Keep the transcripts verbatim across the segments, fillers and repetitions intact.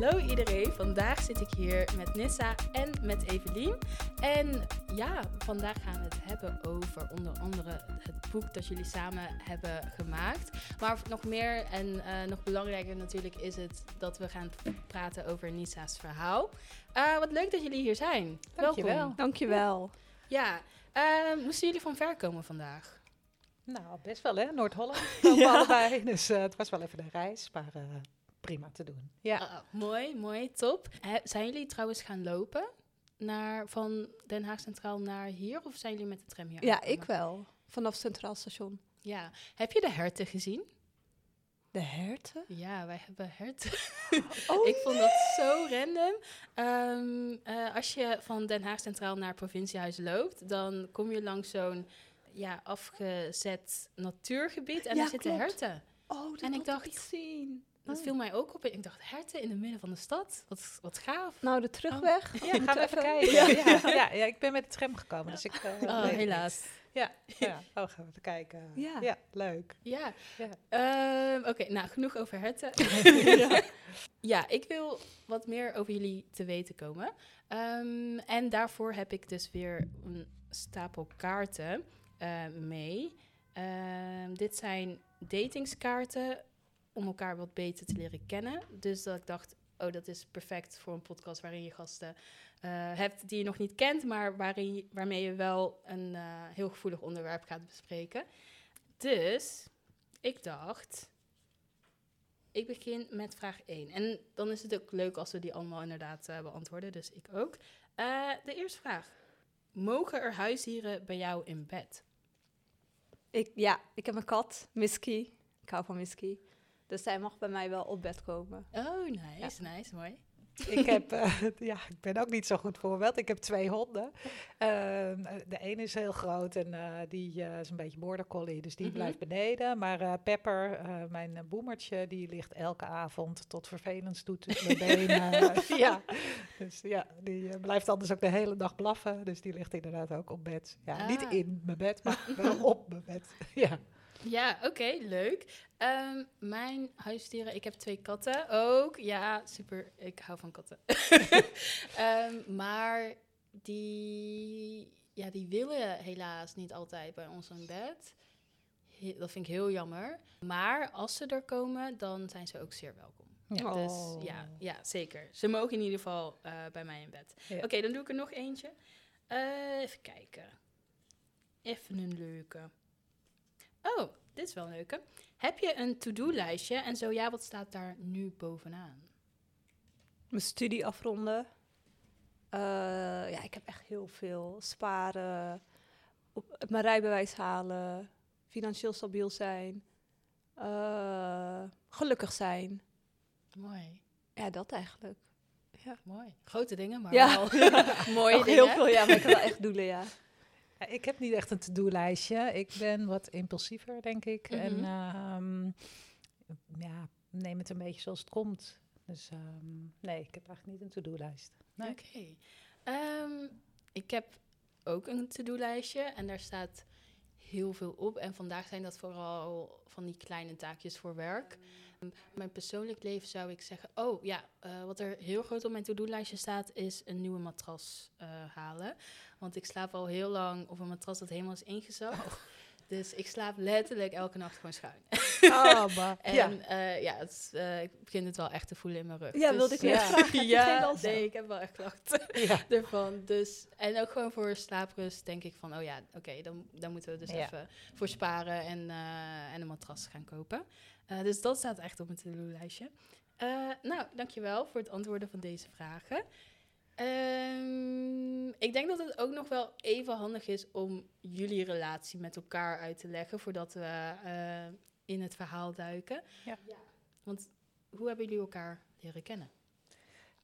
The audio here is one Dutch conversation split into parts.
Hallo iedereen, vandaag zit ik hier met Nissa en met Evelien. En ja, vandaag gaan we het hebben over onder andere het boek dat jullie samen hebben gemaakt. Maar nog meer en uh, nog belangrijker natuurlijk is het dat we gaan praten over Nissa's verhaal. Uh, wat leuk dat jullie hier zijn. Dankjewel. Welkom. Dankjewel. Ja, uh, moesten jullie van ver komen vandaag? Nou, best wel hè, Noord-Holland komen Ja. we allebei. Dus uh, het was wel even een reis, maar uh, prima te doen. Ja. Uh, mooi, mooi, top. He, zijn jullie trouwens gaan lopen naar, van Den Haag Centraal naar hier? Of zijn jullie met de tram hier Ja, aangekomen? ik wel. Vanaf Centraal Station. Ja. Heb je de herten gezien? De herten? Ja, wij hebben herten. Oh, ik vond dat zo random. Um, uh, als je van Den Haag Centraal naar Provinciehuis loopt, dan kom je langs zo'n ja, afgezet natuurgebied en Ja, daar zitten klopt. herten. Oh, dat En ik had dacht- niet zien. Dat Oh. viel mij ook op. En ik dacht, herten in het midden van de stad? Wat, wat gaaf. Nou, de terugweg. Ja, gaan we even kijken. Ja. Ja. Ja, ja, ja, ik ben met de tram gekomen, dus ik... Uh, Oh, weet het helaas. niet. Ja, ja. Oh, gaan we even kijken. Ja. Ja, leuk. Ja. Ja. Um, Oké, okay, nou, genoeg over herten. ja. ja, ik wil wat meer over jullie te weten komen. Um, en daarvoor heb ik dus weer een stapel kaarten uh, mee. Um, dit zijn datingskaarten om elkaar wat beter te leren kennen. Dus dat ik dacht, oh, dat is perfect voor een podcast waarin je gasten uh, hebt die je nog niet kent, maar waarin je, waarmee je wel een uh, heel gevoelig onderwerp gaat bespreken. Dus ik dacht, ik begin met vraag één. En dan is het ook leuk als we die allemaal inderdaad uh, beantwoorden, dus ik ook. Uh, de eerste vraag. Mogen er huisdieren bij jou in bed? Ik, ja, ik heb een kat, Misky. Ik hou van Misky. Dus zij mag bij mij wel op bed komen. Oh, nice, ja. nice, mooi. Ik heb, uh, ja, ik ben ook niet zo goed voorbeeld. Ik heb twee honden. Uh, de ene is heel groot en uh, die uh, is een beetje border collie, dus die mm-hmm. blijft beneden. Maar uh, Pepper, uh, mijn boemertje, die ligt elke avond tot vervelend toe tussen mijn benen. ja, dus ja, die uh, blijft anders ook de hele dag blaffen. Dus die ligt inderdaad ook op bed. Ja, ah. Niet in mijn bed, maar wel op mijn bed. Ja. Ja, oké, okay, leuk. Um, mijn huisdieren, ik heb twee katten ook. Ja, super, ik hou van katten. um, maar die, ja, die willen helaas niet altijd bij ons in bed. He- dat vind ik heel jammer. Maar als ze er komen, dan zijn ze ook zeer welkom. Ja. Dus Oh. ja, ja, zeker. Ze mogen in ieder geval uh, bij mij in bed. Ja. Oké, okay, dan doe ik er nog eentje. Uh, even kijken. Even een leuke. Oh, dit is wel een leuke. Heb je een to-do-lijstje? En zo ja, wat staat daar nu bovenaan? Mijn studie afronden. Uh, ja, ik heb echt heel veel. Sparen. Op, mijn rijbewijs halen. Financieel stabiel zijn. Uh, gelukkig zijn. Mooi. Ja, dat eigenlijk. Ja. Mooi. Grote dingen, maar ja. wel mooie Nog dingen. Heel veel, ja, maar ik heb wel echt doelen, ja. Ja, ik heb niet echt een to-do-lijstje. Ik ben wat impulsiever, denk ik. Mm-hmm. En um, ja, neem het een beetje zoals het komt. Dus um, nee, ik heb eigenlijk niet een to-do-lijst. Nee. Oké. Okay. Um, ik heb ook een to-do-lijstje en daar staat heel veel op. En vandaag zijn dat vooral van die kleine taakjes voor werk. Um, mijn persoonlijk leven zou ik zeggen... Oh ja, uh, wat er heel groot op mijn to-do-lijstje staat... is een nieuwe matras uh, halen. Want ik slaap al heel lang op een matras dat helemaal is ingezakt. Oh. Dus ik slaap letterlijk elke nacht gewoon schuin. Oh, maar, en ja, uh, ja het, uh, ik begin het wel echt te voelen in mijn rug. Ja, dus, wilde ik net ja. vragen. Heb ja, je geen last? nee, ik heb wel echt klachten ja. ervan. Dus, en ook gewoon voor slaaprust denk ik van... oh ja, oké, okay, dan, dan moeten we dus ja. even voor sparen en, uh, en een matras gaan kopen. Uh, dus dat staat echt op mijn to-do-lijstje. Uh, nou, dankjewel voor het antwoorden van deze vragen. Um, ik denk dat het ook nog wel even handig is om jullie relatie met elkaar uit te leggen... voordat we uh, in het verhaal duiken. Ja. Want hoe hebben jullie elkaar leren kennen?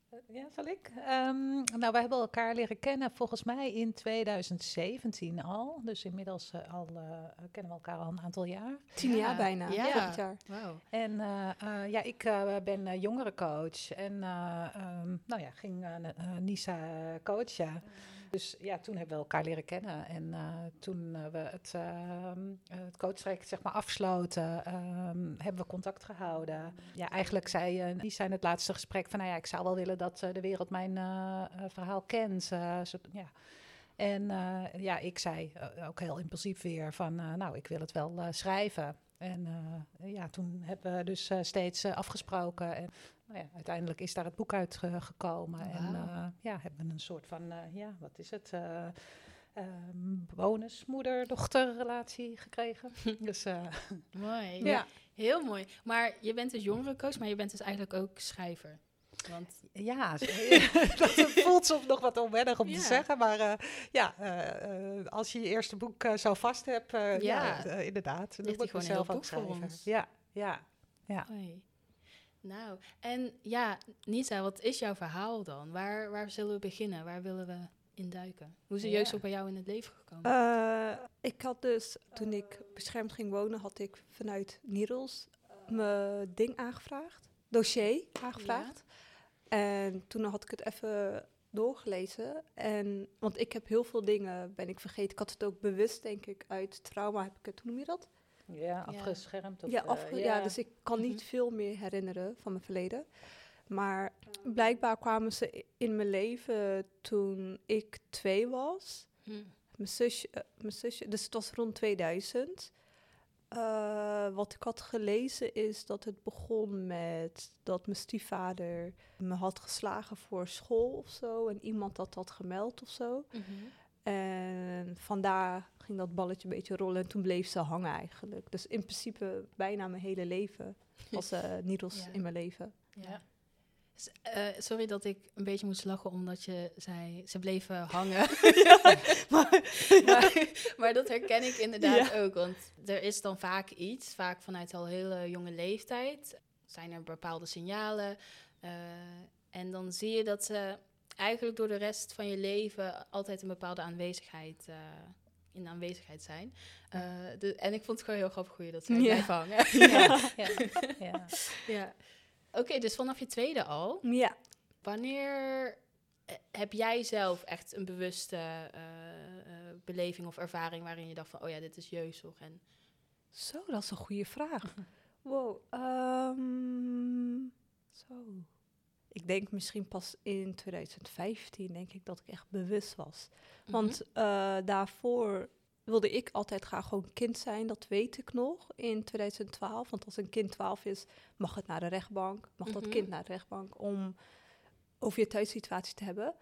Ja, zal ik? Um, nou, wij hebben elkaar leren kennen volgens mij in tweeduizend zeventien al. Dus inmiddels uh, al, uh, kennen we elkaar al een aantal jaar. Tien Ja, jaar bijna, ja. ja. volgend jaar. Wow. En uh, uh, ja, ik uh, ben uh, jongerencoach en uh, um, nou ja, ging uh, uh, Nisa coachen. Dus ja, toen hebben we elkaar leren kennen. En uh, toen uh, we het, uh, het coachtraject zeg maar afsloten, uh, hebben we contact gehouden. Ja, eigenlijk zei uh, Nisa in het laatste gesprek van, nou ja, ik zou wel willen dat uh, de wereld mijn uh, uh, verhaal kent. Uh, zo, ja. En uh, ja, ik zei uh, ook heel impulsief weer van, uh, nou, ik wil het wel uh, schrijven. En uh, ja, toen hebben we dus uh, steeds uh, afgesproken. En nou ja, uiteindelijk is daar het boek uit uh, gekomen. Wow. En uh, ja, hebben we een soort van, uh, ja, wat is het? Uh, uh, bonus-moeder-dochter relatie gekregen. Dus, uh, mooi. Ja. Ja, heel mooi. Maar je bent dus jongerencoach, maar je bent dus eigenlijk ook schrijver. Want ja, dat voelt soms nog wat onwennig om ja. te zeggen. Maar uh, ja, uh, uh, als je je eerste boek uh, zo vast hebt, uh, ja, ja uh, inderdaad. Dan moet ik mezelf ook schrijven. Ja, ja, ja. Hoi. Nou, en ja, Nisa, wat is jouw verhaal dan? Waar, waar zullen we beginnen? Waar willen we induiken? Hoe is de ja. jeugdzorg bij jou in het leven gekomen? Uh, ik had dus, toen ik beschermd ging wonen, had ik vanuit Nierels mijn ding aangevraagd. Dossier aangevraagd. Ja. En toen had ik het even doorgelezen. En, want ik heb heel veel dingen, ben ik vergeten. Ik had het ook bewust, denk ik, uit trauma heb ik het, hoe noem je dat? Ja, afgeschermd. Of, ja, afge- uh, ja. ja, dus ik kan mm-hmm. niet veel meer herinneren van mijn verleden. Maar blijkbaar kwamen ze in mijn leven toen ik twee was. Mm. Mijn zusje, uh, mijn zusje, dus het was rond tweeduizend. Uh, wat ik had gelezen is dat het begon met dat mijn stiefvader me had geslagen voor school of zo. En iemand had dat gemeld of zo. Mm-hmm. En vandaar ging dat balletje een beetje rollen en toen bleef ze hangen eigenlijk. Dus in principe bijna mijn hele leven was uh, Nierels ja. in mijn leven. Ja. Uh, sorry dat ik een beetje moest lachen omdat je zei, ze bleven hangen. ja, maar, maar, maar dat herken ik inderdaad ja. ook. Want er is dan vaak iets, vaak vanuit al hele jonge leeftijd, zijn er bepaalde signalen. Uh, en dan zie je dat ze eigenlijk door de rest van je leven altijd een bepaalde aanwezigheid, uh, in aanwezigheid zijn. Uh, de, en ik vond het gewoon heel grappig hoe je dat zei, ja. blijven hangen. ja, ja, ja. ja. Oké, okay, dus vanaf je tweede al. Ja. Wanneer heb jij zelf echt een bewuste uh, uh, beleving of ervaring waarin je dacht van, oh ja, dit is jeugdzorg? En... Zo, dat is een goede vraag. Wow. Um, zo. Ik denk misschien pas in tweeduizend vijftien, denk ik, dat ik echt bewust was. Mm-hmm. Want uh, daarvoor wilde ik altijd graag gewoon kind zijn, dat weet ik nog, in tweeduizend twaalf. Want als een kind twaalf is, mag het naar de rechtbank. Mag mm-hmm. dat kind naar de rechtbank om over je thuissituatie te hebben.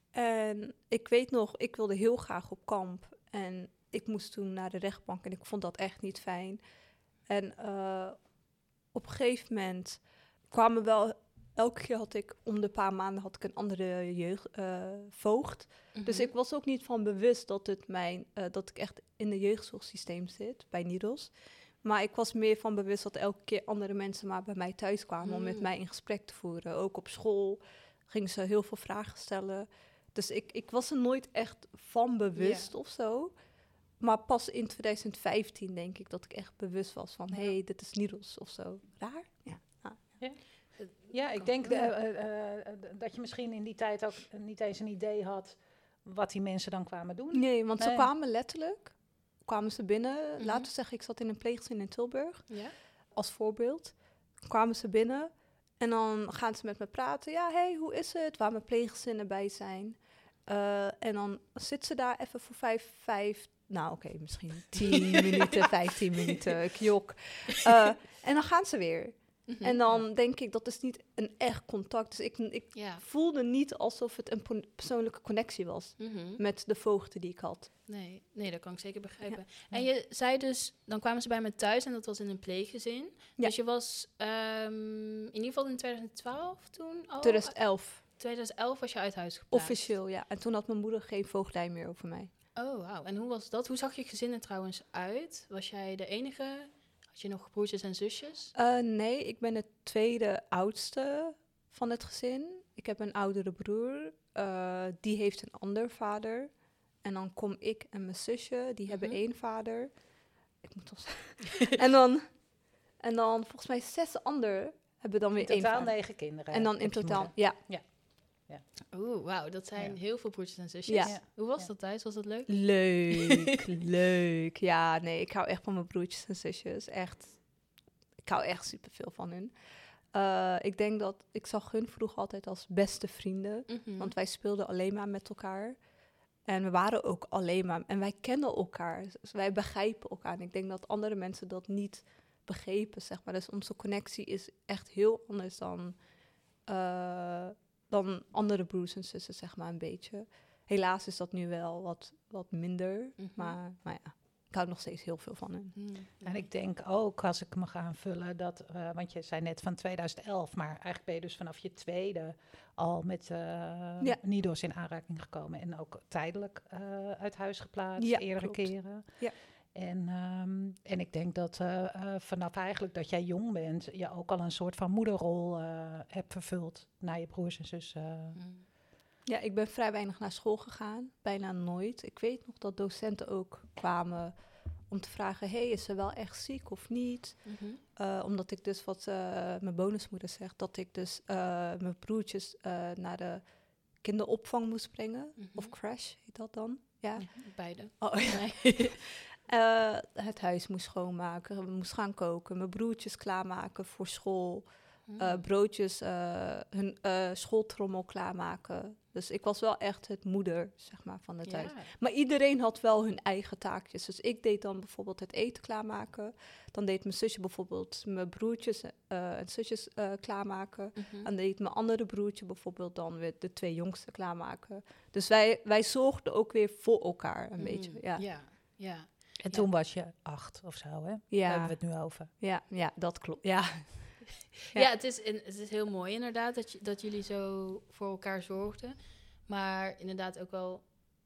En ik weet nog, ik wilde heel graag op kamp. En ik moest toen naar de rechtbank en ik vond dat echt niet fijn. En uh, op een gegeven moment kwamen wel... Elke keer had ik, om de paar maanden had ik een andere jeugd, uh, voogd. Mm-hmm. Dus ik was ook niet van bewust dat, het mijn, uh, dat ik echt in het jeugdzorgsysteem zit, bij Nierels. Maar ik was meer van bewust dat elke keer andere mensen maar bij mij thuis kwamen mm. om met mij in gesprek te voeren. Ook op school gingen ze heel veel vragen stellen. Dus ik, ik was er nooit echt van bewust yeah. of zo. Maar pas in tweeduizend vijftien denk ik dat ik echt bewust was van... hé, hey, dit is Nierels of zo. Raar? Ja. Ah, ja. ja. Ja, ik denk uh, uh, uh, dat je misschien in die tijd ook niet eens een idee had wat die mensen dan kwamen doen. Nee, want nee. ze kwamen letterlijk, kwamen ze binnen. Mm-hmm. Laten we zeggen, ik zat in een pleeggezin in Tilburg, ja. als voorbeeld. Kwamen ze binnen en dan gaan ze met me praten. Ja, hé, hey, hoe is het? Waar mijn pleeggezinnen bij zijn. Uh, en dan zit ze daar even voor vijf, vijf, nou oké, okay, misschien tien minuten, vijftien minuten, kjok. Uh, en dan gaan ze weer. Mm-hmm. En dan denk ik, dat is niet een echt contact. Dus ik, ik ja. voelde niet alsof het een po- persoonlijke connectie was mm-hmm. met de voogden die ik had. Nee, nee, dat kan ik zeker begrijpen. Ja. En je zei dus, dan kwamen ze bij me thuis en dat was in een pleeggezin. Ja. Dus je was um, in ieder geval in twintig twaalf toen al? twintig elf. twintig elf was je uit huis geplaatst? Officieel, ja. En toen had mijn moeder geen voogdij meer over mij. Oh, wauw. En hoe was dat? Hoe zag je gezin er trouwens uit? Was jij de enige... Had je nog broertjes en zusjes? Uh, nee, ik ben de tweede oudste van het gezin. Ik heb een oudere broer, uh, die heeft een ander vader. En dan kom ik en mijn zusje, die hebben Mhm. één vader. Ik moet toch en dan En dan volgens mij zes anderen hebben dan weer In totaal één vader. negen kinderen. En dan in heb je totaal, moeder. ja. Oeh, wauw, dat zijn Ja. heel veel broertjes en zusjes. Ja. Ja. Hoe was Ja. dat thuis? Was dat leuk? Leuk, leuk. Ja, nee, ik hou echt van mijn broertjes en zusjes. Echt, ik hou echt superveel van hun. Uh, ik denk dat, ik zag hun vroeger altijd als beste vrienden. Mhm. Want wij speelden alleen maar met elkaar. En we waren ook alleen maar... En wij kennen elkaar. Dus wij begrijpen elkaar. En ik denk dat andere mensen dat niet begrepen, zeg maar. Dus onze connectie is echt heel anders dan... Uh, dan andere broers en zussen, zeg maar, een beetje. Helaas is dat nu wel wat, wat minder. Mhm. Maar, maar ja, ik hou nog steeds heel veel van hen. Mhm. En ik denk ook, als ik me ga aanvullen, dat, uh, want je zei net van tweeduizend elf, maar eigenlijk ben je dus vanaf je tweede al met uh, Ja. Nidos in aanraking gekomen en ook tijdelijk uh, uit huis geplaatst, Ja, eerdere klopt. keren. Ja. En, um, en ik denk dat uh, uh, vanaf eigenlijk dat jij jong bent, je ook al een soort van moederrol uh, hebt vervuld naar je broers en zussen. Mhm. Ja, ik ben vrij weinig naar school gegaan. Bijna nooit. Ik weet nog dat docenten ook kwamen om te vragen... hey, is ze wel echt ziek of niet? Mhm. Uh, omdat ik dus, wat uh, mijn bonusmoeder zegt... dat ik dus uh, mijn broertjes uh, naar de kinderopvang moest brengen. Mhm. Of crash, heet dat dan? Ja. Ja, beide. Oh, ja. Nee. Uh, het huis moest schoonmaken, we moesten gaan koken, mijn broertjes klaarmaken voor school, uh, broodjes, uh, hun uh, schooltrommel klaarmaken. Dus ik was wel echt het moeder, zeg maar, van het Ja. huis. Maar iedereen had wel hun eigen taakjes. Dus ik deed dan bijvoorbeeld het eten klaarmaken. Dan deed mijn zusje bijvoorbeeld mijn broertjes uh, en zusjes uh, klaarmaken. Mhm. En deed mijn andere broertje bijvoorbeeld dan weer de twee jongste klaarmaken. Dus wij, wij zorgden ook weer voor elkaar een Mhm. beetje, ja. Ja, ja. En Ja. toen was je acht of zo, hè? Daar Ja. hebben we het nu over. Ja, ja, dat klopt. Ja. Ja, Ja. het, is, in- het is heel mooi inderdaad dat, je, dat jullie zo voor elkaar zorgden. Maar inderdaad ook wel,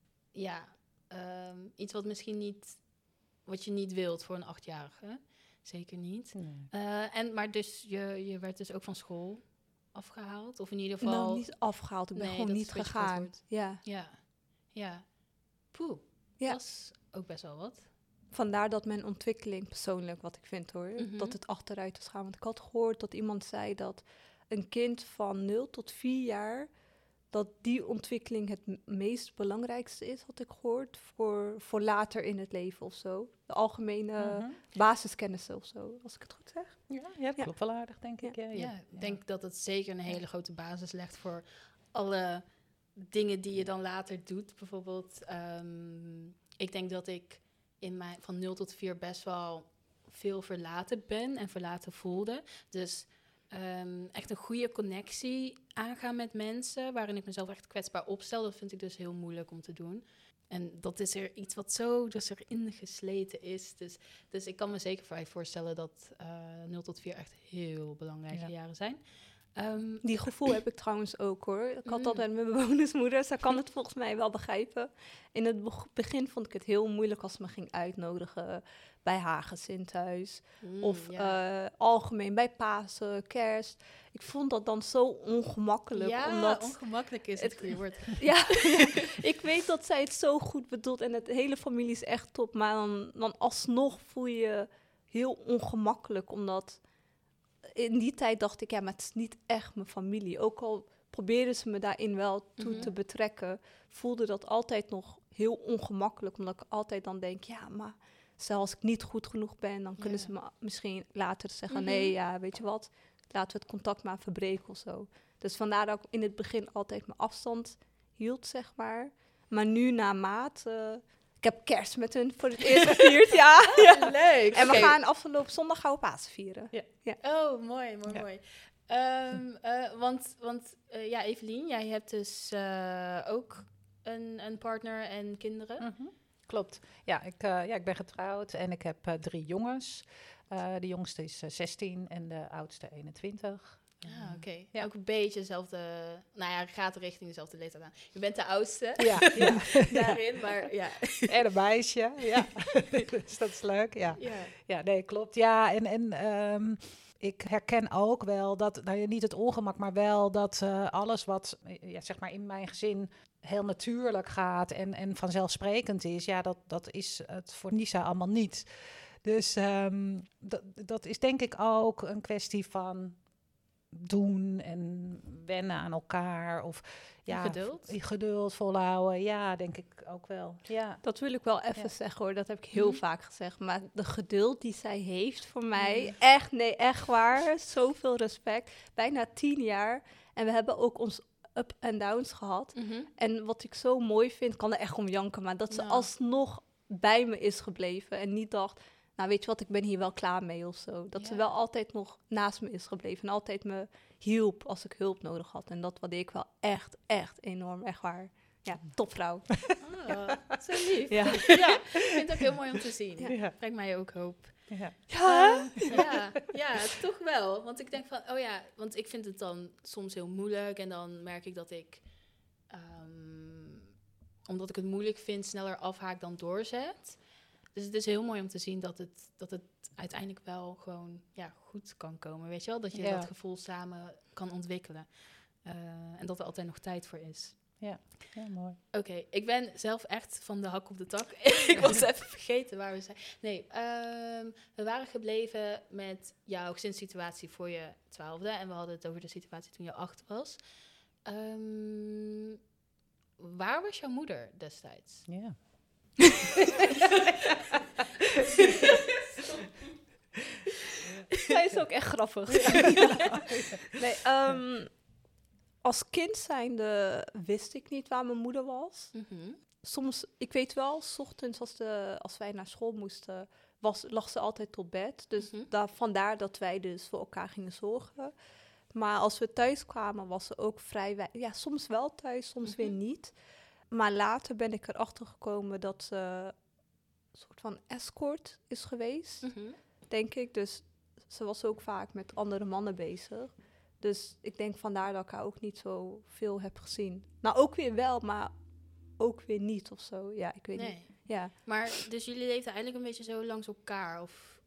ja, ehm, iets wat misschien niet, wat je niet wilt voor een achtjarige. Zeker niet. Nee. Eh, en, maar dus, je, je werd dus ook van school afgehaald? Of in ieder geval... Nou, niet afgehaald. Ik ben Nee, gewoon dat niet is een beetje gegaan. verantwoord. Ja. Ja, ja. Poeh, Ja. dat is ook best wel wat. Vandaar dat mijn ontwikkeling persoonlijk, wat ik vind hoor, Mhm. dat het achteruit is gaan. Want ik had gehoord dat iemand zei dat een kind van nul tot vier jaar, dat die ontwikkeling het m- meest belangrijkste is, had ik gehoord, voor, voor later in het leven of zo. De algemene Mhm. basiskennissen of zo, als ik het goed zeg. Ja, ja, dat Ja. klopt wel aardig, denk ik. Ja, Ja, ik denk dat het zeker een hele grote basis legt voor alle dingen die je dan later doet. Bijvoorbeeld, ehm, ik denk dat ik in mijn, van nul tot vier best wel veel verlaten ben en verlaten voelde. Dus ehm, echt een goede connectie aangaan met mensen, waarin ik mezelf echt kwetsbaar opstel, dat vind ik dus heel moeilijk om te doen. En dat is er iets wat zo dus erin gesleten is. Dus, dus ik kan me zeker vrij voorstellen dat uh, nul tot vier echt heel belangrijke Ja. jaren zijn. Um, Die gevoel heb ik trouwens ook hoor. Ik had Mm. dat met mijn bonusmoeder. Zij kan het volgens mij wel begrijpen. In het beg- begin vond ik het heel moeilijk als ze me ging uitnodigen bij haar gezin thuis. mm, Of ja. uh, algemeen bij Pasen, Kerst. Ik vond dat dan zo ongemakkelijk. Ja, omdat, ongemakkelijk is het het- goede woord. ja, ik weet dat zij het zo goed bedoelt en het hele familie is echt top. Maar dan, dan alsnog voel je je heel ongemakkelijk, omdat in die tijd dacht ik, ja, maar het is niet echt mijn familie. Ook al probeerden ze me daarin wel toe Mhm. te betrekken, voelde dat altijd nog heel ongemakkelijk. Omdat ik altijd dan denk, ja, maar stel als ik niet goed genoeg ben, dan kunnen Ja. ze me misschien later zeggen, Mhm. nee, ja, weet je wat, laten we het contact maar verbreken of zo. Dus vandaar dat ik in het begin altijd mijn afstand hield, zeg maar. Maar nu naarmate... Ik heb kerst met hun voor het eerst gevierd, ja. ja. Leuk. En we Oké. gaan afgelopen zondag gauw Pasen vieren. Oh, mooi, mooi, Ja. mooi. Ehm, eh, want, want uh, ja, Evelien, jij hebt dus uh, ook een, een partner en kinderen. Mhm. Klopt. Ja ik, uh, ja, ik ben getrouwd en ik heb uh, drie jongens. Uh, de jongste is uh, zestien en de oudste eenentwintig. Ah, oké. Okay. Ja. Ook een beetje dezelfde... Nou ja, gaat richting dezelfde leeftijd aan. Je bent de oudste Ja, ja. daarin, maar ja. En een meisje, ja. Dus dat is leuk, ja. ja. Ja, nee, klopt. Ja, en, en um, ik herken ook wel dat, nou ja, niet het ongemak, maar wel dat uh, alles wat ja, zeg maar in mijn gezin heel natuurlijk gaat en, en vanzelfsprekend is, ja, dat, dat is het voor Nisa allemaal niet. Dus um, dat, dat is denk ik ook een kwestie van doen en wennen aan elkaar. Of ja, geduld. V- geduld volhouden. Ja, denk ik ook wel. Ja. Dat wil ik wel even ja. zeggen hoor. Dat heb ik heel Mm-hmm. vaak gezegd. Maar de geduld die zij heeft voor mij, mm. echt, nee, echt waar. Zoveel respect. Bijna tien jaar. En we hebben ook ons up en downs gehad. Mm-hmm. En wat ik zo mooi vind, kan er echt om janken. Maar dat ze Ja. alsnog bij me is gebleven. En niet dacht, nou weet je wat, ik ben hier wel klaar mee of zo. Dat Ja. ze wel altijd nog naast me is gebleven. En altijd me hielp als ik hulp nodig had. En dat waardeer ik wel echt, echt enorm. Echt waar. Ja, topvrouw. Oh, zo lief. Ja. Ja, ik vind het ook heel mooi om te zien. Ja. Ja. Brengt mij ook hoop. Ja. Ja, Uh, ja, ja, toch wel. Want ik denk van, oh ja, want ik vind het dan soms heel moeilijk. En dan merk ik dat ik, um, omdat ik het moeilijk vind, sneller afhaak dan doorzet. Dus het is heel mooi om te zien dat het, dat het uiteindelijk wel gewoon ja, goed kan komen. Weet je wel? Dat je Ja. dat gevoel samen kan ontwikkelen. Uh, en dat er altijd nog tijd voor is. Ja, ja mooi. Oké, okay, ik ben zelf echt van de hak op de tak. Ik was even vergeten waar we zijn. Nee, um, we waren gebleven met jouw gezinssituatie voor je twaalfde. En we hadden het over de situatie toen je acht was. Um, waar was jouw moeder destijds? Ja. Zij is ook echt grappig. Nee, um, als kind zijnde wist ik niet waar mijn moeder was. Mm-hmm. Soms, ik weet wel, 's ochtends als, de, als wij naar school moesten, was, lag ze altijd op bed. Dus Mm-hmm. daar, vandaar dat wij dus voor elkaar gingen zorgen. Maar als we thuis kwamen, was ze ook vrij wij- ja, soms wel thuis, soms Mm-hmm. weer niet. Maar later ben ik erachter gekomen dat ze een soort van escort is geweest, Mm-hmm. denk ik. Dus ze was ook vaak met andere mannen bezig. Dus ik denk vandaar dat ik haar ook niet zo veel heb gezien. Nou, ook weer wel, maar ook weer niet of zo. Ja, ik weet Nee. niet. Ja. Maar dus jullie leefden eigenlijk een beetje zo langs elkaar? Of...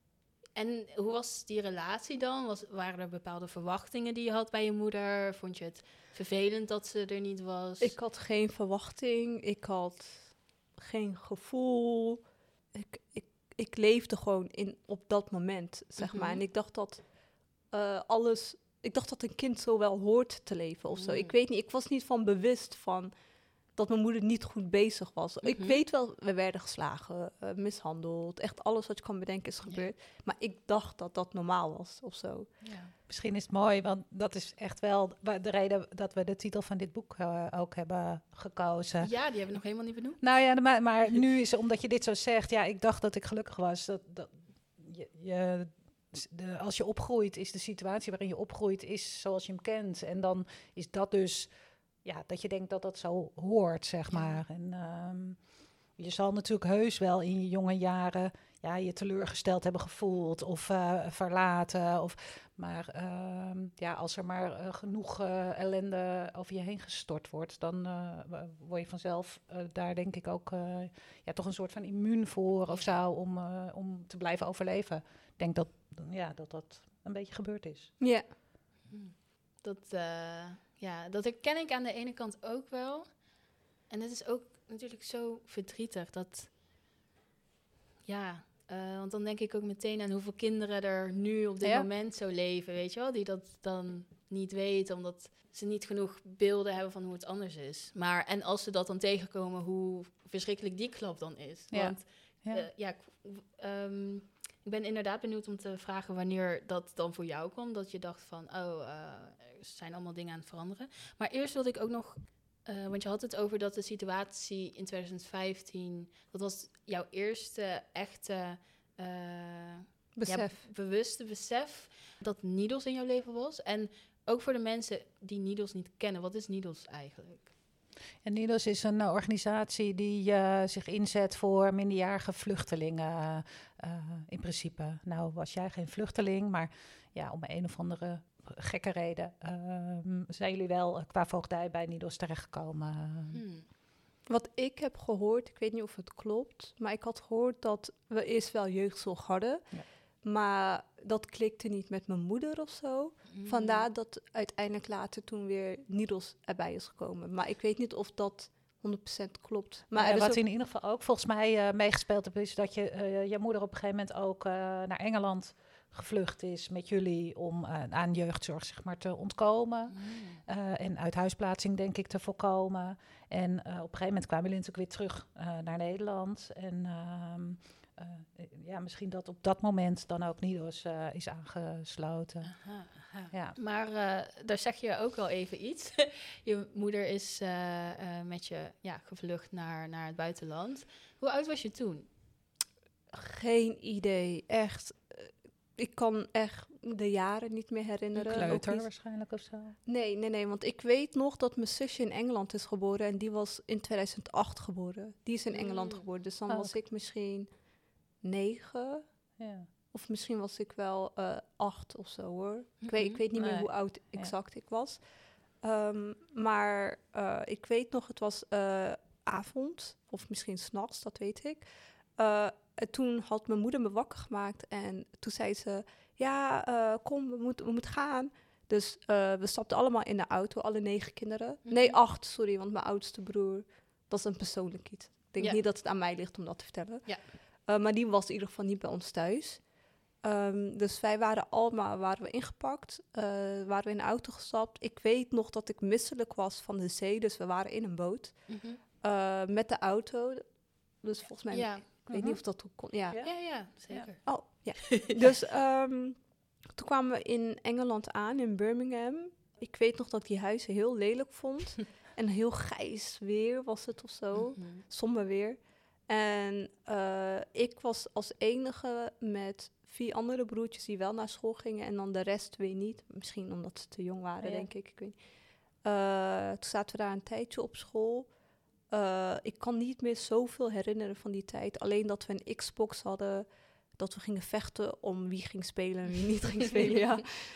En hoe was die relatie dan? Was, waren er bepaalde verwachtingen die je had bij je moeder? Vond je het vervelend dat ze er niet was? Ik had geen verwachting. Ik had geen gevoel. Ik, ik, ik leefde gewoon in, op dat moment, zeg Mm-hmm. maar. En ik dacht dat uh, alles... Ik dacht dat een kind zo wel hoort te leven of zo. Mm. Ik weet niet, ik was niet van bewust van dat mijn moeder niet goed bezig was. Mm-hmm. Ik weet wel, we werden geslagen, uh, mishandeld. Echt alles wat je kan bedenken is gebeurd. Ja. Maar ik dacht dat dat normaal was of zo. Ja. Misschien is het mooi, want dat is echt wel de reden dat we de titel van dit boek uh, ook hebben gekozen. Ja, die hebben we nog helemaal niet benoemd. Nou ja, maar, maar nu is omdat je dit zo zegt, ja, ik dacht dat ik gelukkig was. Dat, dat je, je, de, als je opgroeit, is de situatie waarin je opgroeit, is zoals je hem kent. En dan is dat dus, ja, dat je denkt dat dat zo hoort, zeg Ja. maar. En um, je zal natuurlijk heus wel in je jonge jaren ja, je teleurgesteld hebben gevoeld of uh, verlaten. Of, maar uh, ja, als er maar uh, genoeg uh, ellende over je heen gestort wordt, dan uh, word je vanzelf uh, daar denk ik ook uh, ja, toch een soort van immuun voor of zo om, uh, om te blijven overleven. Ik denk dat, ja, dat dat een beetje gebeurd is. Ja. Dat, uh, ja, dat herken ik aan de ene kant ook wel. En het is ook natuurlijk zo verdrietig dat... Ja, uh, want dan denk ik ook meteen aan hoeveel kinderen er nu op dit ja. moment zo leven, weet je wel? Die dat dan niet weten, omdat ze niet genoeg beelden hebben van hoe het anders is. Maar, en als ze dat dan tegenkomen, hoe verschrikkelijk die klap dan is. Ja. Want ja, uh, ja um, ik ben inderdaad benieuwd om te vragen wanneer dat dan voor jou kwam. Dat je dacht van, oh, uh, er zijn allemaal dingen aan het veranderen. Maar eerst wilde ik ook nog... Uh, want je had het over dat de situatie in twintig vijftien... dat was jouw eerste echte... Uh, besef. Ja, bewuste besef dat Needles in jouw leven was. En ook voor de mensen die Needles niet kennen. Wat is Needles eigenlijk? En Needles is een uh, organisatie die uh, zich inzet voor minderjarige vluchtelingen. Uh, in principe. Nou was jij geen vluchteling, maar ja, om een of andere... gekke reden, uh, zijn jullie wel uh, qua voogdij bij Needles terechtgekomen? Hmm. Wat ik heb gehoord, ik weet niet of het klopt, maar ik had gehoord dat we eerst wel jeugdzorg hadden. Ja. Maar dat klikte niet met mijn moeder of zo. Mm. Vandaar dat uiteindelijk later toen weer Nidos erbij is gekomen. Maar ik weet niet of dat honderd procent klopt. Maar Maar er is wat ook- in ieder geval ook volgens mij uh, meegespeeld heeft, is dat je, uh, je moeder op een gegeven moment ook uh, naar Engeland gevlucht is met jullie om uh, aan jeugdzorg zeg maar, te ontkomen. Mm. Uh, en uithuisplaatsing denk ik te voorkomen. En uh, op een gegeven moment kwamen jullie natuurlijk weer terug uh, naar Nederland. En uh, uh, ja, misschien dat op dat moment dan ook Nidos uh, is aangesloten. Aha, aha. Ja. Maar uh, daar zeg je ook wel even iets. Je moeder is uh, uh, met je ja, gevlucht naar, naar het buitenland. Hoe oud was je toen? Geen idee, echt. uh, Ik kan echt de jaren niet meer herinneren. Ook Kleuter niet- waarschijnlijk of zo. Nee, nee, nee, want ik weet nog dat mijn zusje in Engeland is geboren en die was in tweeduizend acht geboren. Die is in Engeland Mm. geboren, dus dan Oh, was oké. ik misschien negen Ja. of misschien was ik wel uh, acht of zo hoor. Ik, weet, ik Mhm. weet niet meer Nee. hoe oud exact ik was. Um, maar uh, ik weet nog, het was uh, avond of misschien 's nachts, dat weet ik. Uh, en toen had mijn moeder me wakker gemaakt en toen zei ze, ja, uh, kom, we moeten we moeten gaan. Dus uh, we stapten allemaal in de auto, alle negen kinderen. Mhm. Nee, acht, sorry, want mijn oudste broer, dat is een persoonlijk iets. Ik denk Ja. niet dat het aan mij ligt om dat te vertellen. Ja. Uh, maar die was in ieder geval niet bij ons thuis. Um, dus wij waren allemaal waren we ingepakt, uh, waren we in de auto gestapt. Ik weet nog dat ik misselijk was van de zee, dus we waren in een boot Mhm. uh, met de auto. Dus volgens mij, Ja. ik weet niet of dat kon. Ja. Ja. Ja, ja, zeker. Oh, ja. Dus um, toen kwamen we in Engeland aan, in Birmingham. Ik weet nog dat ik die huizen heel lelijk vond. En heel grijs weer was het of zo. Mhm. Somber weer. En uh, ik was als enige met vier andere broertjes die wel naar school gingen. En dan de rest weer niet. Misschien omdat ze te jong waren, Ja. denk ik. ik weet niet. Uh, toen zaten we daar een tijdje op school. Uh, ik kan niet meer zoveel herinneren van die tijd. Alleen dat we een Xbox hadden. Dat we gingen vechten om wie ging spelen en wie niet ging spelen. Ja,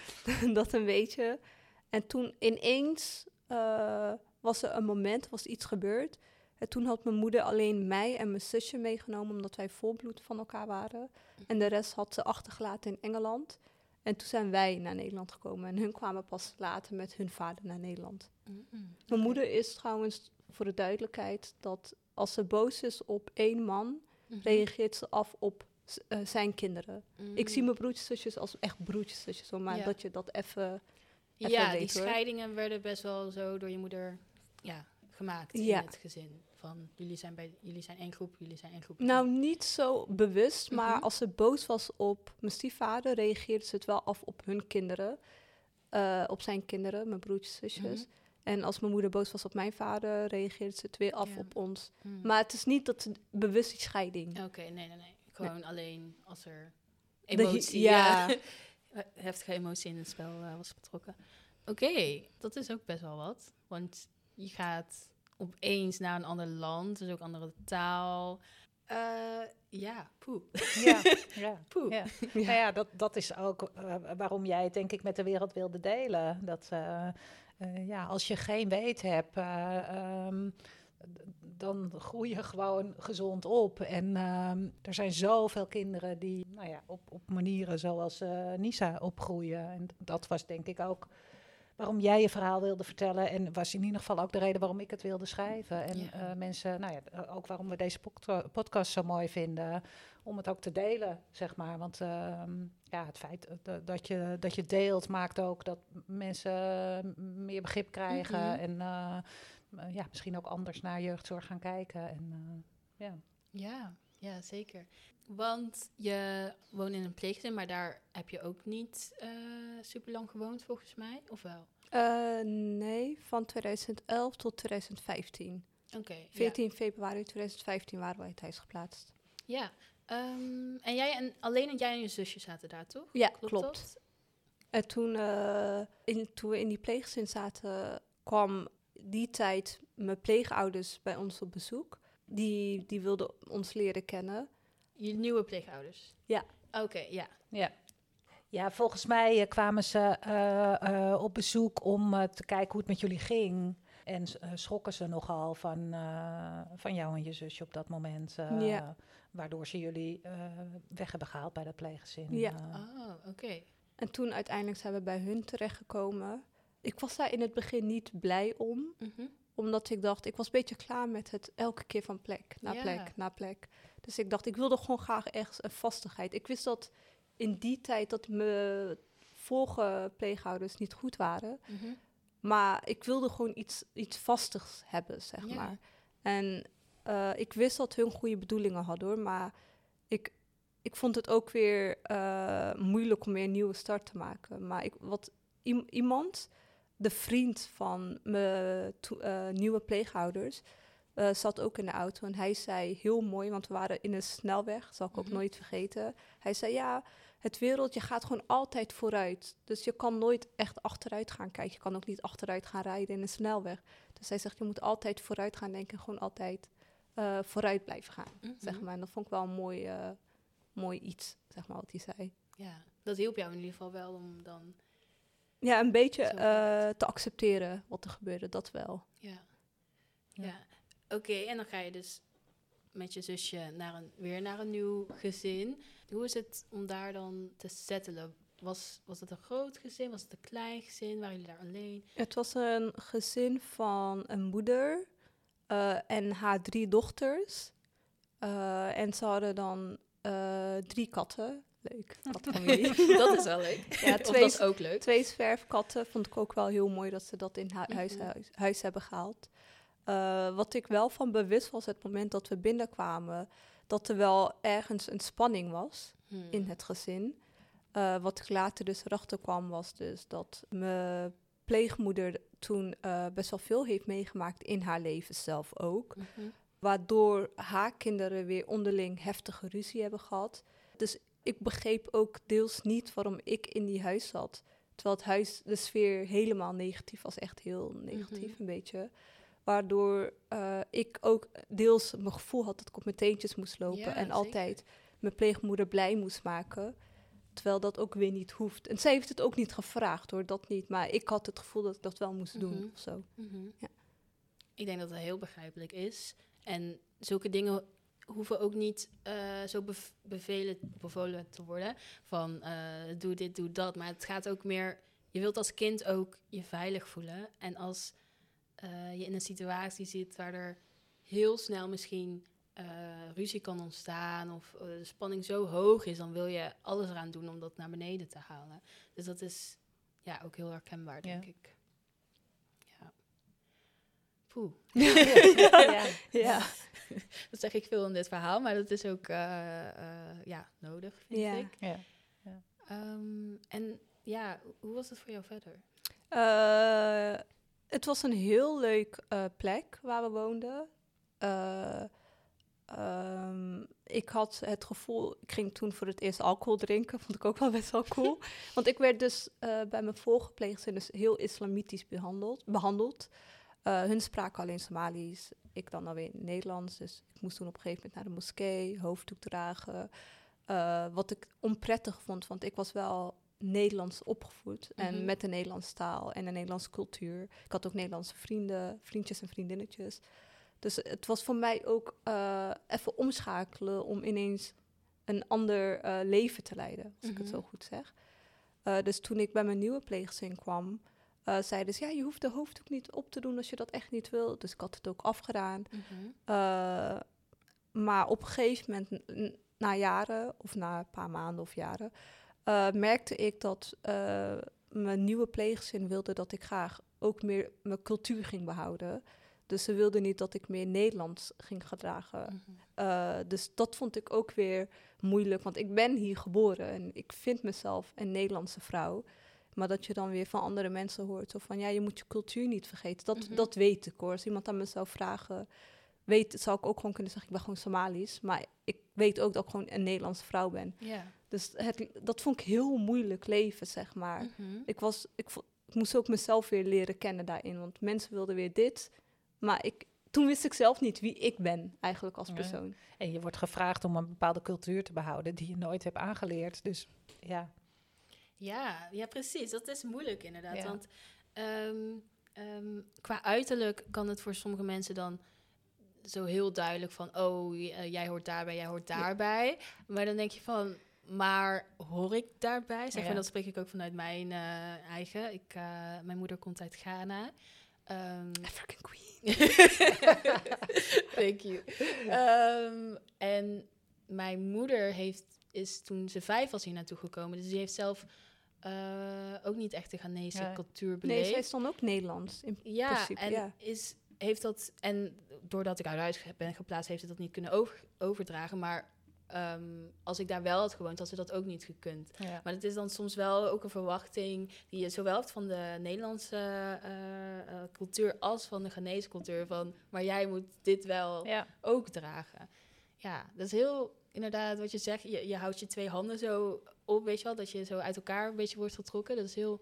dat een beetje. En toen ineens uh, was er een moment, was iets gebeurd. En toen had mijn moeder alleen mij en mijn zusje meegenomen, omdat wij volbloed van elkaar waren. En de rest had ze achtergelaten in Engeland. En toen zijn wij naar Nederland gekomen. En hun kwamen pas later met hun vader naar Nederland. Mhm. Mijn Oké. moeder is trouwens, voor de duidelijkheid, dat als ze boos is op één man, Mhm. reageert ze af op z- uh, zijn kinderen. Mhm. Ik zie mijn broertjes en zusjes als echt broertjes en zusjes, hoor, maar Ja. dat je dat even... even Ja, weet, die hoor. scheidingen werden best wel zo door je moeder ja, gemaakt Ja. in het gezin. Van jullie zijn, bij, jullie zijn één groep, jullie zijn één groep. Nou, niet zo bewust, maar Mhm. als ze boos was op mijn stiefvader, reageerde ze het wel af op hun kinderen. Uh, op zijn kinderen, mijn broertjes en zusjes. Mhm. En als mijn moeder boos was op mijn vader, reageerde ze het weer af Ja. op ons. Mhm. Maar het is niet dat ze bewust die scheiding. Oké, nee, nee, nee. Gewoon alleen als er De hi- emotie, ja. ja. heftige emotie in het spel uh, was betrokken. Oké, dat is ook best wel wat. Want je gaat opeens naar een ander land, dus ook andere taal. Uh, ja, poeh. Ja, ja. Poeh. Ja. Nou ja, dat, dat is ook uh, waarom jij het denk ik met de wereld wilde delen. Dat uh, uh, ja, als je geen weet hebt, uh, um, dan groei je gewoon gezond op. En um, er zijn zoveel kinderen die nou ja, op, op manieren zoals uh, Nisa opgroeien. En dat was denk ik ook waarom jij je verhaal wilde vertellen. En was in ieder geval ook de reden waarom ik het wilde schrijven. En Ja. uh, mensen, nou ja, ook waarom we deze pod- podcast zo mooi vinden. Om het ook te delen, zeg maar. Want uh, ja, het feit dat, dat, je, dat je deelt maakt ook dat mensen meer begrip krijgen. Mm-hmm. En uh, uh, ja, misschien ook anders naar jeugdzorg gaan kijken. En, uh, ja. Ja, ja, zeker. Want je woont in een pleeggezin, maar daar heb je ook niet uh, super lang gewoond, volgens mij, of wel? Uh, nee, van tweeduizend elf tot tweeduizend vijftien. Oké. Okay, veertien ja. februari tweeduizend vijftien waren wij thuis geplaatst. Ja. Um, en jij en alleen en jij en je zusje zaten daar, toch? Ja, klopt. klopt. Dat? En toen, uh, in, toen we in die pleeggezin zaten, kwam die tijd mijn pleegouders bij ons op bezoek. Die, die wilden ons leren kennen. Je nieuwe pleegouders? Ja. Oké, okay, ja. Ja. Ja, volgens mij uh, kwamen ze uh, uh, op bezoek om uh, te kijken hoe het met jullie ging. En uh, schrokken ze nogal van, uh, van jou en je zusje op dat moment. Uh, ja. Waardoor ze jullie uh, weg hebben gehaald bij dat pleeggezin. Ja. Uh. Oh, oké. Okay. En toen uiteindelijk zijn we bij hun terechtgekomen. Ik was daar in het begin niet blij om. Mm-hmm. Omdat ik dacht, ik was een beetje klaar met het elke keer van plek naar plek yeah. naar plek. Dus ik dacht, ik wilde gewoon graag ergens een vastigheid. Ik wist dat in die tijd dat mijn vorige pleegouders niet goed waren. Mm-hmm. Maar ik wilde gewoon iets, iets vastigs hebben, zeg yeah. maar. En uh, ik wist dat hun goede bedoelingen hadden, hoor. Maar ik, ik vond het ook weer uh, moeilijk om weer een nieuwe start te maken. Maar ik, wat i- iemand... De vriend van mijn to- uh, nieuwe pleegouders uh, zat ook in de auto. En hij zei heel mooi, want we waren in een snelweg, zal ik mm-hmm. ook nooit vergeten. Hij zei, ja, het wereldje gaat gewoon altijd vooruit. Dus je kan nooit echt achteruit gaan kijken. Je kan ook niet achteruit gaan rijden in een snelweg. Dus hij zegt, je moet altijd vooruit gaan denken. Gewoon altijd uh, vooruit blijven gaan, mm-hmm. zeg maar. En dat vond ik wel een mooi, uh, mooi iets, zeg maar, wat hij zei. Ja, dat hielp jou in ieder geval wel om dan... Ja, een beetje uh, te accepteren wat er gebeurde, dat wel. Ja, ja. ja. Oké, okay, en dan ga je dus met je zusje naar een, weer naar een nieuw gezin. Hoe is het om daar dan te settelen? Was, was het een groot gezin? Was het een klein gezin? Waren jullie daar alleen? Het was een gezin van een moeder uh, en haar drie dochters. Uh, en ze hadden dan uh, drie katten. Leuk, katfamilie. Dat is wel leuk. Ja, twee, of dat is ook leuk. Twee zwerfkatten vond ik ook wel heel mooi dat ze dat in hu- huis, huis, huis hebben gehaald. Uh, wat ik wel van bewust was, het moment dat we binnenkwamen, dat er wel ergens een spanning was hmm. in het gezin. Uh, wat ik later dus erachter kwam, was dus dat mijn pleegmoeder toen uh, best wel veel heeft meegemaakt in haar leven zelf ook. Mm-hmm. Waardoor haar kinderen weer onderling heftige ruzie hebben gehad. Dus ik begreep ook deels niet waarom ik in die huis zat. Terwijl het huis, de sfeer helemaal negatief was. Echt heel negatief, mm-hmm. een beetje. Waardoor uh, ik ook deels mijn gevoel had dat ik op mijn teentjes moest lopen. Ja, en zeker. Altijd mijn pleegmoeder blij moest maken. Terwijl dat ook weer niet hoeft. En zij heeft het ook niet gevraagd, hoor, dat niet. Maar ik had het gevoel dat ik dat wel moest doen, mm-hmm. of zo. Mm-hmm. Ja. Ik denk dat het heel begrijpelijk is. En zulke dingen hoeven ook niet uh, zo bev- bevelen, bevolen te worden. Van uh, doe dit, doe dat. Maar het gaat ook meer... Je wilt als kind ook je veilig voelen. En als uh, je in een situatie zit waar er heel snel misschien uh, ruzie kan ontstaan... of uh, de spanning zo hoog is... dan wil je alles eraan doen om dat naar beneden te halen. Dus dat is ja, ook heel herkenbaar, denk ja. ik. Ja. Poeh. ja. ja. Dat zeg ik veel in dit verhaal, maar dat is ook uh, uh, ja, nodig, vind ja. ik. Ja. Ja. Um, en ja, hoe was het voor jou verder? Uh, het was een heel leuk uh, plek waar we woonden. Uh, um, ik had het gevoel, ik ging toen voor het eerst alcohol drinken, vond ik ook wel best wel cool. Want ik werd dus uh, bij mijn vorige pleeggezin dus heel islamitisch behandeld. behandeld. Uh, hun spraken alleen Somalisch, ik dan alweer Nederlands. Dus ik moest toen op een gegeven moment naar de moskee, hoofddoek dragen. Uh, wat ik onprettig vond, want ik was wel Nederlands opgevoed. Mm-hmm. En met de Nederlandse taal en de Nederlandse cultuur. Ik had ook Nederlandse vrienden, vriendjes en vriendinnetjes. Dus het was voor mij ook uh, even omschakelen om ineens een ander uh, leven te leiden, als mm-hmm. ik het zo goed zeg. Uh, dus toen ik bij mijn nieuwe pleeggezin kwam... Uh, zeiden ze, ja, je hoeft de hoofddoek niet op te doen als je dat echt niet wil. Dus ik had het ook afgedaan. Mm-hmm. Uh, maar op een gegeven moment, n- na jaren, of na een paar maanden of jaren... Uh, merkte ik dat uh, mijn nieuwe pleeggezin wilde dat ik graag ook meer mijn cultuur ging behouden. Dus ze wilden niet dat ik meer Nederlands ging gedragen. Mm-hmm. Uh, dus dat vond ik ook weer moeilijk, want ik ben hier geboren en ik vind mezelf een Nederlandse vrouw. Maar dat je dan weer van andere mensen hoort, zo van ja, je moet je cultuur niet vergeten. Dat, mm-hmm. dat weet ik, hoor. Als iemand aan me zou vragen, weet, zou ik ook gewoon kunnen zeggen, ik ben gewoon Somalisch. Maar ik weet ook dat ik gewoon een Nederlandse vrouw ben. Yeah. Dus het, dat vond ik heel moeilijk leven, zeg maar. Mm-hmm. Ik, was, ik, ik moest ook mezelf weer leren kennen daarin, want mensen wilden weer dit. Maar ik, toen wist ik zelf niet wie ik ben, eigenlijk als persoon. Ja. En je wordt gevraagd om een bepaalde cultuur te behouden die je nooit hebt aangeleerd. Dus ja... Ja, ja, precies. Dat is moeilijk inderdaad. Ja. Want um, Um, qua uiterlijk kan het voor sommige mensen dan zo heel duidelijk van... oh, uh, jij hoort daarbij, jij hoort daarbij. Ja. Maar dan denk je van... maar hoor ik daarbij? Zeg maar, ja. Dat spreek ik ook vanuit mijn uh, eigen. Ik, uh, mijn moeder komt uit Ghana. Um, African Queen. Thank you. Um, en mijn moeder heeft, is toen ze vijf was hier naartoe gekomen. Dus die heeft zelf uh, ook niet echt de Ghanese ja. cultuur beleefd. Nee, zij is dan ook Nederlands in ja, principe. En ja, is, heeft dat... En doordat ik uit huis ben geplaatst, heeft het dat niet kunnen over, overdragen. Maar um, als ik daar wel had gewoond, had ze dat ook niet gekund. Ja. Maar het is dan soms wel ook een verwachting die je zowel hebt van de Nederlandse uh, uh, cultuur als van de Ghanese cultuur. Van, maar jij moet dit wel ja. ook dragen. Ja, dat is heel... Inderdaad, wat je zegt, je, je houdt je twee handen zo op, weet je wel, dat je zo uit elkaar een beetje wordt getrokken. Dat is heel,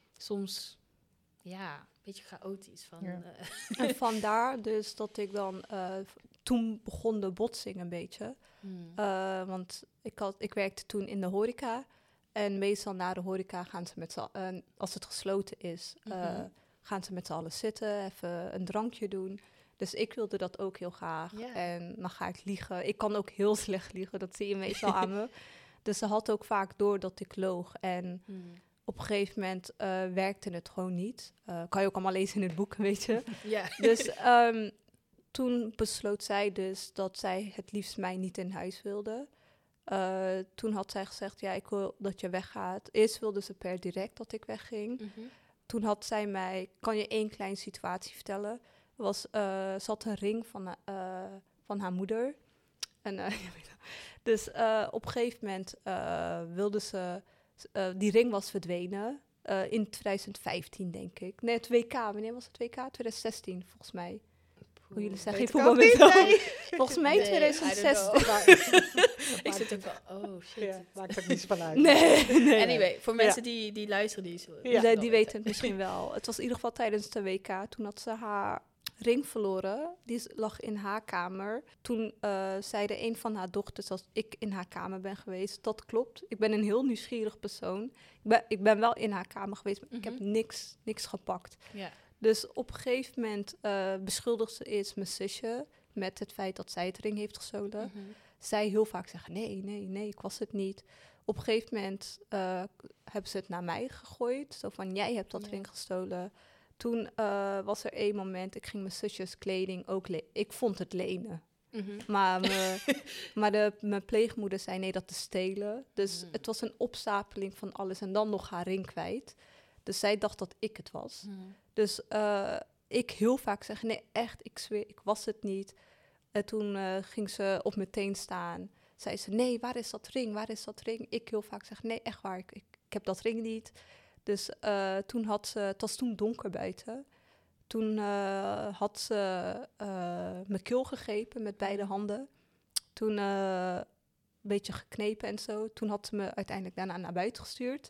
soms, ja, een beetje chaotisch. Van, ja. uh, en vandaar dus dat ik dan, uh, toen begon de botsing een beetje. Hmm. Uh, want ik, had, ik werkte toen in de horeca. En meestal na de horeca gaan ze met z'n uh, als het gesloten is, uh, mm-hmm. gaan ze met z'n allen zitten, even een drankje doen. Dus ik wilde dat ook heel graag. Yeah. En dan ga ik liegen. Ik kan ook heel slecht liegen, dat zie je meestal aan me. Dus ze had ook vaak door dat ik loog. En hmm. op een gegeven moment uh, werkte het gewoon niet. Uh, kan je ook allemaal lezen in het boek, weet je. Yeah. Dus um, toen besloot zij dus dat zij het liefst mij niet in huis wilde. Uh, toen had zij gezegd, ja, ik wil dat je weggaat. Eerst wilde ze per direct dat ik wegging. Mm-hmm. Toen had zij mij, kan je één kleine situatie vertellen... Was, uh, ze had een ring van, uh, van haar moeder. En, uh, dus uh, op een gegeven moment uh, wilde ze... Uh, die ring was verdwenen. Uh, in twintig vijftien, denk ik. Nee, het W K. Wanneer was het W K? twintig zestien, volgens mij. Hoe jullie zeggen, geen voetbal met nee. Volgens mij nee, twintig zestien. Maar, ik zit ook van, oh shit. Ja, maakt het niet zo van uit. Nee, nee. Anyway, voor mensen ja. die, die luisteren, die zullen... Ja. Die, die weten het misschien wel. Het was in ieder geval tijdens de W K. Toen had ze haar... ring verloren, die lag in haar kamer. Toen uh, zeide een van haar dochters, als ik in haar kamer ben geweest, dat klopt. Ik ben een heel nieuwsgierig persoon. Ik ben, ik ben wel in haar kamer geweest, maar mm-hmm. ik heb niks, niks gepakt. Yeah. Dus op een gegeven moment uh, beschuldigde ze eerst mijn zusje met het feit dat zij het ring heeft gestolen. Mm-hmm. Zij heel vaak zeggen, nee, nee, nee, ik was het niet. Op een gegeven moment uh, hebben ze het naar mij gegooid. Zo van, jij hebt dat yeah. ring gestolen. Toen uh, was er één moment, ik ging mijn zusjes kleding ook lenen. Ik vond het lenen. Mm-hmm. Maar, me, maar de, mijn pleegmoeder zei nee, dat te stelen. Dus mm. het was een opstapeling van alles en dan nog haar ring kwijt. Dus zij dacht dat ik het was. Mm. Dus uh, ik heel vaak zeg, nee echt, ik zweer, ik was het niet. En toen uh, ging ze op mijn teen staan. Zei ze, nee, waar is dat ring, waar is dat ring? Ik heel vaak zeg, nee, echt waar, ik, ik, ik heb dat ring niet. Dus uh, toen had ze, het was toen donker buiten. Toen uh, had ze uh, mijn keel gegrepen met beide handen. Toen uh, een beetje geknepen en zo. Toen had ze me uiteindelijk daarna naar buiten gestuurd.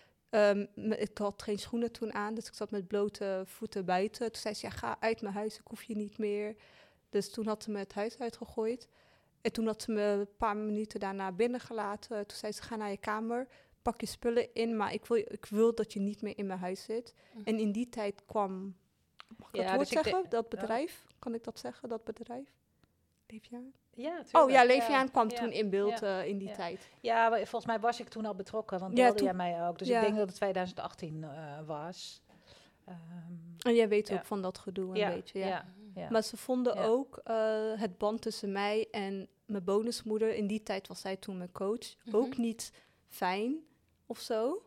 Um, ik had geen schoenen toen aan, dus ik zat met blote voeten buiten. Toen zei ze, ja, ga uit mijn huis, ik hoef je niet meer. Dus toen had ze me het huis uitgegooid. En toen had ze me een paar minuten daarna binnengelaten. Toen zei ze, ga naar je kamer. Pak je spullen in, maar ik wil, ik wil dat je niet meer in mijn huis zit. Mm-hmm. En in die tijd kwam, mag ik ja, dat woord dus zeggen, de, dat bedrijf? Ja. Kan ik dat zeggen, dat bedrijf? Leefjaan? Ja, tuurlijk. Oh ja, Leefjaan ja. kwam ja. toen in beeld ja. uh, in die ja. tijd. Ja, maar volgens mij was ik toen al betrokken, want deelde ja, toen, jij mij ook. Dus ja. ik denk dat het twintig achttien uh, was. Um, en jij weet ja. ook van dat gedoe een ja. beetje, ja. ja. ja. Maar ze vonden ja. ook uh, het band tussen mij en mijn bonusmoeder. In die tijd was zij toen mijn coach. Mm-hmm. Ook niet fijn. Of zo?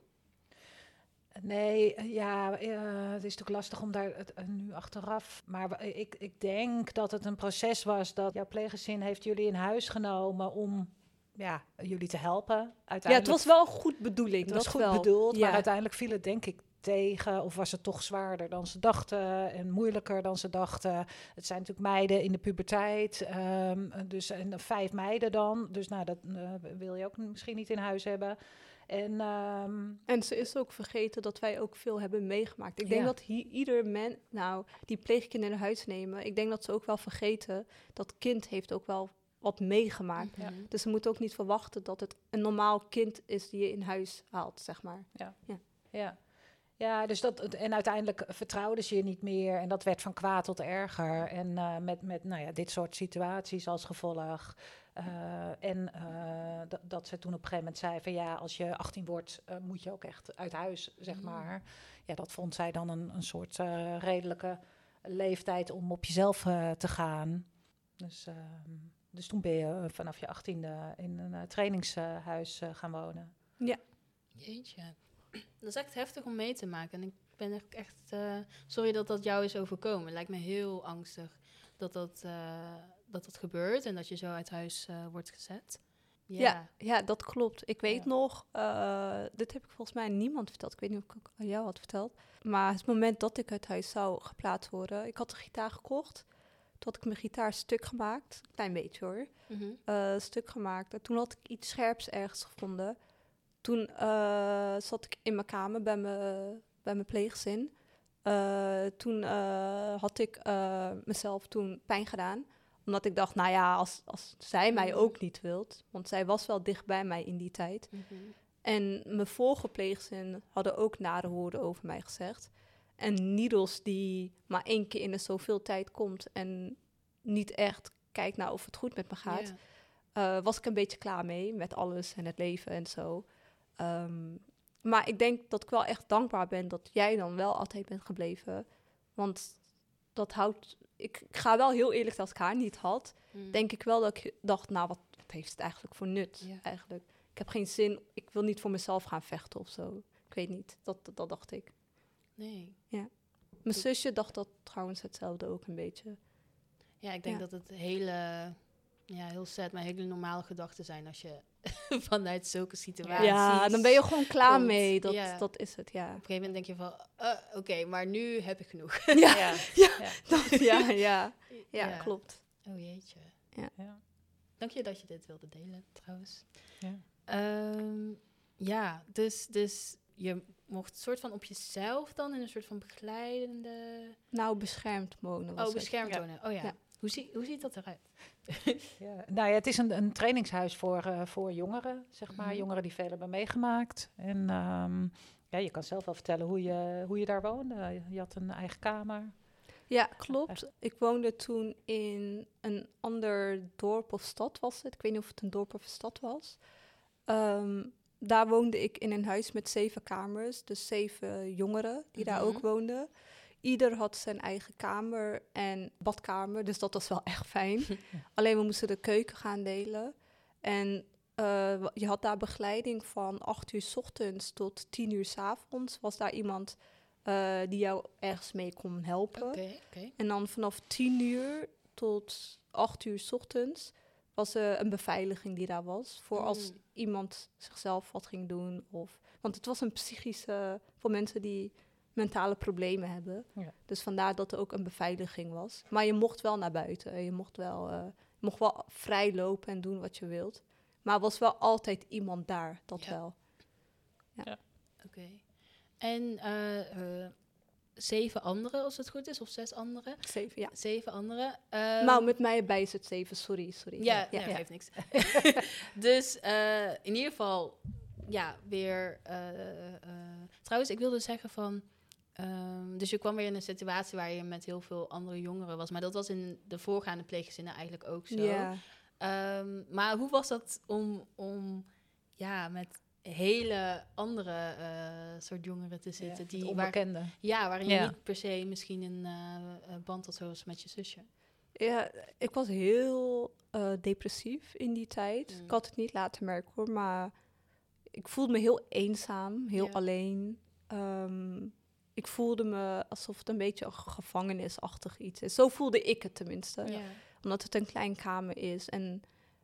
Nee, ja, uh, het is natuurlijk lastig om daar het, uh, nu achteraf... Maar ik, ik denk dat het een proces was dat jouw pleeggezin heeft jullie in huis genomen om ja, jullie te helpen. Ja, het was wel een goed bedoeling. Het was dat goed wel. bedoeld, ja. maar uiteindelijk viel het denk ik tegen. Of was het toch zwaarder dan ze dachten en moeilijker dan ze dachten. Het zijn natuurlijk meiden in de puberteit. Um, dus en vijf meiden dan. Dus nou, dat uh, wil je ook misschien niet in huis hebben. En, um, en ze is ook vergeten dat wij ook veel hebben meegemaakt. Ik denk ja. dat hi- ieder man, nou, die pleegkinderen in huis nemen, ik denk dat ze ook wel vergeten dat kind heeft ook wel wat meegemaakt. Ja. Dus ze moeten ook niet verwachten dat het een normaal kind is die je in huis haalt, zeg maar. Ja, ja. ja. Ja, dus dat, en uiteindelijk vertrouwden ze je niet meer en dat werd van kwaad tot erger. En uh, met, met nou ja, dit soort situaties als gevolg. Uh, en uh, d- dat ze toen op een gegeven moment zei van ja, als je achttien wordt, uh, moet je ook echt uit huis, zeg Mm. maar. Ja, dat vond zij dan een, een soort uh, redelijke leeftijd om op jezelf uh, te gaan. Dus, uh, dus toen ben je vanaf je achttiende in een uh, trainingshuis uh, gaan wonen. Ja. Jeetje. Dat is echt heftig om mee te maken. En ik ben echt, echt uh, sorry dat dat jou is overkomen. Het lijkt me heel angstig dat dat, uh, dat, dat gebeurt en dat je zo uit huis uh, wordt gezet. Yeah. Ja, ja, dat klopt. Ik weet Ja. nog, uh, dit heb ik volgens mij aan niemand verteld. Ik weet niet of ik ook aan jou had verteld. Maar het moment dat ik uit huis zou geplaatst worden, ik had een gitaar gekocht. Toen had ik mijn gitaar stuk gemaakt. Een klein beetje hoor. Mm-hmm. Uh, stuk gemaakt. En toen had ik iets scherps ergens gevonden. Toen uh, zat ik in mijn kamer bij mijn, bij mijn pleeggezin. Uh, toen uh, had ik uh, mezelf toen pijn gedaan. Omdat ik dacht, nou ja, als, als zij mij ook niet wilt. Want zij was wel dicht bij mij in die tijd. Mm-hmm. En mijn vorige pleegzin hadden ook nare woorden over mij gezegd. En Needles die maar één keer in de zoveel tijd komt en niet echt kijkt naar of het goed met me gaat, yeah. uh, was ik een beetje klaar mee met alles en het leven en zo. Um, maar ik denk dat ik wel echt dankbaar ben dat jij dan wel altijd bent gebleven. Want dat houdt... Ik, ik ga wel heel eerlijk, als ik haar niet had, mm. denk ik wel dat ik dacht, nou, wat, wat heeft het eigenlijk voor nut yeah. eigenlijk? Ik heb geen zin, ik wil niet voor mezelf gaan vechten of zo. Ik weet niet, dat, dat, dat dacht ik. Nee. Ja. Mijn zusje dacht dat trouwens hetzelfde ook een beetje. Ja, ik denk ja. dat het hele, ja, heel sad, maar hele normale gedachten zijn als je vanuit zulke situaties... Ja, dan ben je gewoon klaar komt. mee, dat, ja. dat is het, ja. Op een gegeven moment denk je van, uh, oké, okay, maar nu heb ik genoeg. Ja, ja, ja, ja. Dat, ja, ja. ja, ja, klopt. Oh jeetje. Ja. Ja. Dank je dat je dit wilde delen, trouwens. Ja, um, ja dus, dus je mocht soort van op jezelf dan in een soort van begeleidende... Nou, beschermd wonen was Oh, beschermd het. wonen. Oh ja. ja. Hoe, zie, hoe ziet dat eruit? ja, nou ja, het is een, een trainingshuis voor, uh, voor jongeren, zeg maar. Mm-hmm. Jongeren die veel hebben meegemaakt. En um, ja, je kan zelf wel vertellen hoe je, hoe je daar woonde. Je had een eigen kamer. Ja, klopt. Ik woonde toen in een ander dorp of stad was het. Ik weet niet of het een dorp of een stad was. Um, daar woonde ik in een huis met zeven kamers. Dus zeven jongeren die mm-hmm. daar ook woonden. Ieder had zijn eigen kamer en badkamer, dus dat was wel echt fijn. Alleen we moesten de keuken gaan delen. En uh, je had daar begeleiding van acht uur 's ochtends tot tien uur 's avonds. Was daar iemand uh, die jou ergens mee kon helpen. Okay, okay. En dan vanaf tien uur tot acht uur 's ochtends was er uh, een beveiliging die daar was. Voor mm. als iemand zichzelf wat ging doen. Of, want het was een psychische, voor mensen die mentale problemen hebben. Ja. Dus vandaar dat er ook een beveiliging was. Maar je mocht wel naar buiten. Je mocht wel, uh, je mocht wel vrij lopen en doen wat je wilt. Maar er was wel altijd iemand daar, dat ja. wel. Ja. ja. Oké. Okay. En uh, uh, zeven anderen, als het goed is, of zes anderen? Zeven, ja. Zeven anderen. Um, nou, met mij bij is het zeven, sorry. sorry. Ja, ja, ja, ja. geeft niks. Dus uh, in ieder geval, ja, weer... Uh, uh, trouwens, ik wilde zeggen van... Um, dus je kwam weer in een situatie waar je met heel veel andere jongeren was. Maar dat was in de voorgaande pleeggezinnen eigenlijk ook zo. Ja. Um, maar hoe was dat om, om ja, met hele andere uh, soort jongeren te zitten? Ja, die onbekende. Waar, ja, waarin ja. je niet per se misschien een uh, band had zoals met je zusje. Ja, ik was heel uh, depressief in die tijd. Mm. Ik had het niet laten merken hoor, maar ik voelde me heel eenzaam, heel ja. alleen. Um, Ik voelde me alsof het een beetje een gevangenisachtig iets is. Zo voelde ik het tenminste. Ja. Omdat het een klein kamer is. En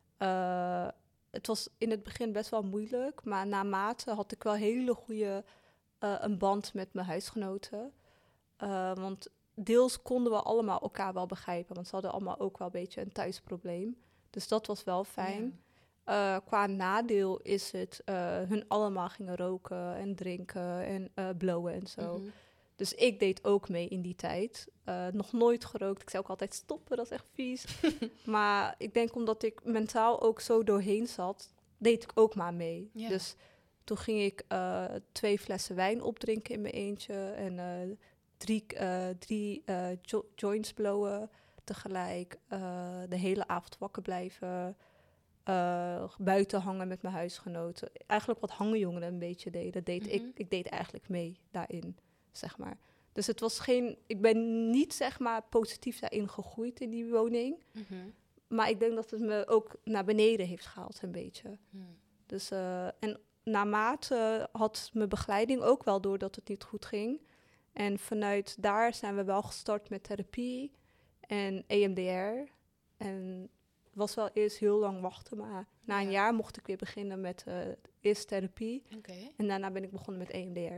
uh, het was in het begin best wel moeilijk. Maar naarmate had ik wel hele goede uh, een band met mijn huisgenoten. Uh, want deels konden we allemaal elkaar wel begrijpen. Want ze hadden allemaal ook wel een beetje een thuisprobleem. Dus dat was wel fijn. Ja. Uh, qua nadeel is het... Uh, hun allemaal gingen roken en drinken en uh, blowen en zo. Mm-hmm. Dus ik deed ook mee in die tijd. Uh, nog nooit gerookt. Ik zei ook altijd stoppen, dat is echt vies. Maar ik denk omdat ik mentaal ook zo doorheen zat, deed ik ook maar mee. Yeah. Dus Toen ging ik uh, twee flessen wijn opdrinken in mijn eentje. En uh, drie, uh, drie uh, jo- joints blowen tegelijk. Uh, de hele avond wakker blijven. Uh, buiten hangen met mijn huisgenoten. Eigenlijk wat hangenjongeren een beetje deden. Dat deed mm-hmm. ik, ik deed eigenlijk mee daarin, zeg maar. Dus het was geen... Ik ben niet, zeg maar, positief daarin gegroeid in die woning. Mm-hmm. Maar ik denk dat het me ook naar beneden heeft gehaald, een beetje. Mm. Dus, uh, en naarmate had mijn begeleiding ook wel doordat het niet goed ging. En vanuit daar zijn we wel gestart met therapie en E M D R. En het was wel eerst heel lang wachten, maar na een ja. jaar mocht ik weer beginnen met uh, eerst therapie. Okay. En daarna ben ik begonnen met E M D R.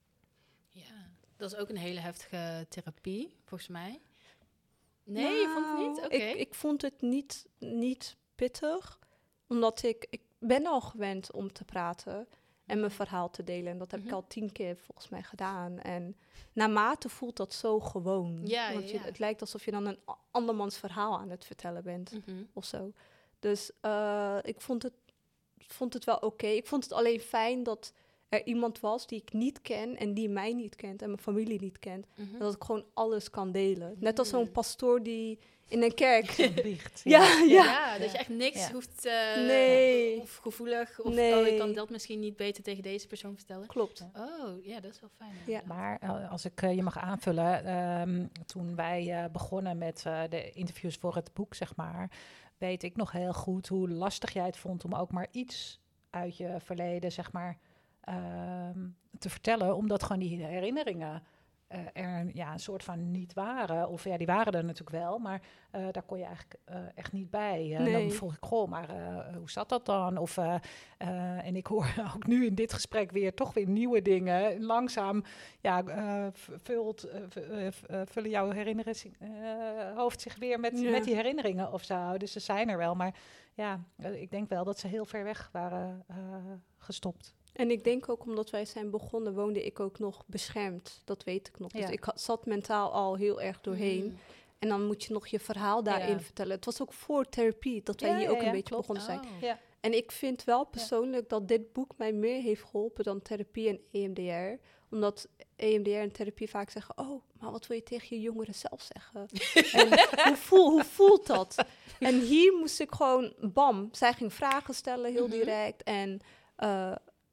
Ja, dat is ook een hele heftige therapie, volgens mij. Nee, nou, je vond het niet? Oké. Okay. Ik, ik vond het niet, niet pittig, omdat ik, ik ben al gewend om te praten en mijn verhaal te delen. En dat heb mm-hmm. ik al tien keer volgens mij gedaan. En naarmate voelt dat zo gewoon. Ja, want ja. Je, het lijkt alsof je dan een andermans verhaal aan het vertellen bent mm-hmm. of zo. Dus uh, ik vond het, vond het wel oké. Okay. Ik vond het alleen fijn dat er iemand was die ik niet ken en die mij niet kent en mijn familie niet kent. Mm-hmm. Dat ik gewoon alles kan delen. Mm-hmm. Net als zo'n pastoor die in een kerk biecht. Ja, ja, ja. ja, ja, dat je echt niks ja. hoeft uh, nee. of gevoelig of nee. oh, ik kan dat misschien niet beter tegen deze persoon vertellen. Klopt. Oh, ja, dat is wel fijn. Ja. Maar uh, als ik uh, je mag aanvullen, um, toen wij uh, begonnen met uh, de interviews voor het boek, zeg maar, weet ik nog heel goed hoe lastig jij het vond om ook maar iets uit je verleden, zeg maar, uh, te vertellen, omdat gewoon die herinneringen Uh, er ja, een soort van niet waren. Of ja, die waren er natuurlijk wel, maar uh, daar kon je eigenlijk uh, echt niet bij. Uh, nee. Dan vroeg ik, goh, maar uh, hoe zat dat dan? Of, uh, uh, en ik hoor ook nu in dit gesprek weer toch weer nieuwe dingen. Langzaam ja, uh, vult, uh, uh, vullen jouw herinneringen, uh, hoofd zich weer met, ja. met die herinneringen of zo. Dus ze zijn er wel, maar ja, uh, ik denk wel dat ze heel ver weg waren uh, gestopt. En ik denk ook omdat wij zijn begonnen, woonde ik ook nog beschermd. Dat weet ik nog. Ja. Dus ik had, zat mentaal al heel erg doorheen. Mm. En dan moet je nog je verhaal daarin ja. vertellen. Het was ook voor therapie dat wij ja, hier ook ja, een ja, beetje klopt. begonnen zijn. Oh. Ja. En ik vind wel persoonlijk ja. dat dit boek mij meer heeft geholpen dan therapie en E M D R. Omdat E M D R en therapie vaak zeggen, oh, maar wat wil je tegen je jongeren zelf zeggen? En hoe, voel, hoe voelt dat? En hier moest ik gewoon, bam, zij ging vragen stellen, heel mm-hmm. direct. En uh,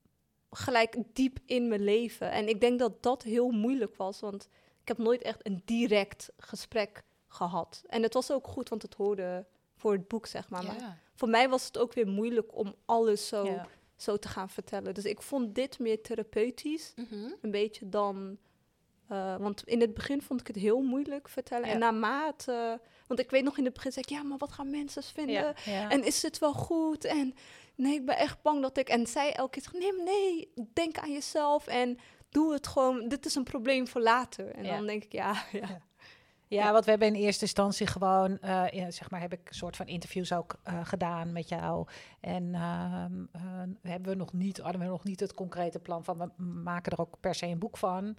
gelijk diep in mijn leven. En ik denk dat dat heel moeilijk was, want ik heb nooit echt een direct gesprek gehad. En het was ook goed, want het hoorde voor het boek, zeg maar. Ja. Maar voor mij was het ook weer moeilijk om alles zo, ja. zo te gaan vertellen. Dus ik vond dit meer therapeutisch, mm-hmm. een beetje dan... Uh, want in het begin vond ik het heel moeilijk vertellen. Ja. En naarmate... Want ik weet nog in het begin, zei ik, ja, maar wat gaan mensen vinden? Ja. Ja. En is het wel goed? En nee, ik ben echt bang dat ik... En zij elke keer, nee, nee, denk aan jezelf en doe het gewoon. Dit is een probleem voor later. En ja. dan denk ik, ja, ja. ja. Ja, want we hebben in eerste instantie gewoon, uh, ja, zeg maar, heb ik een soort van interviews ook uh, gedaan met jou. En uh, uh, hebben we nog niet, hadden we nog niet het concrete plan van, we maken er ook per se een boek van.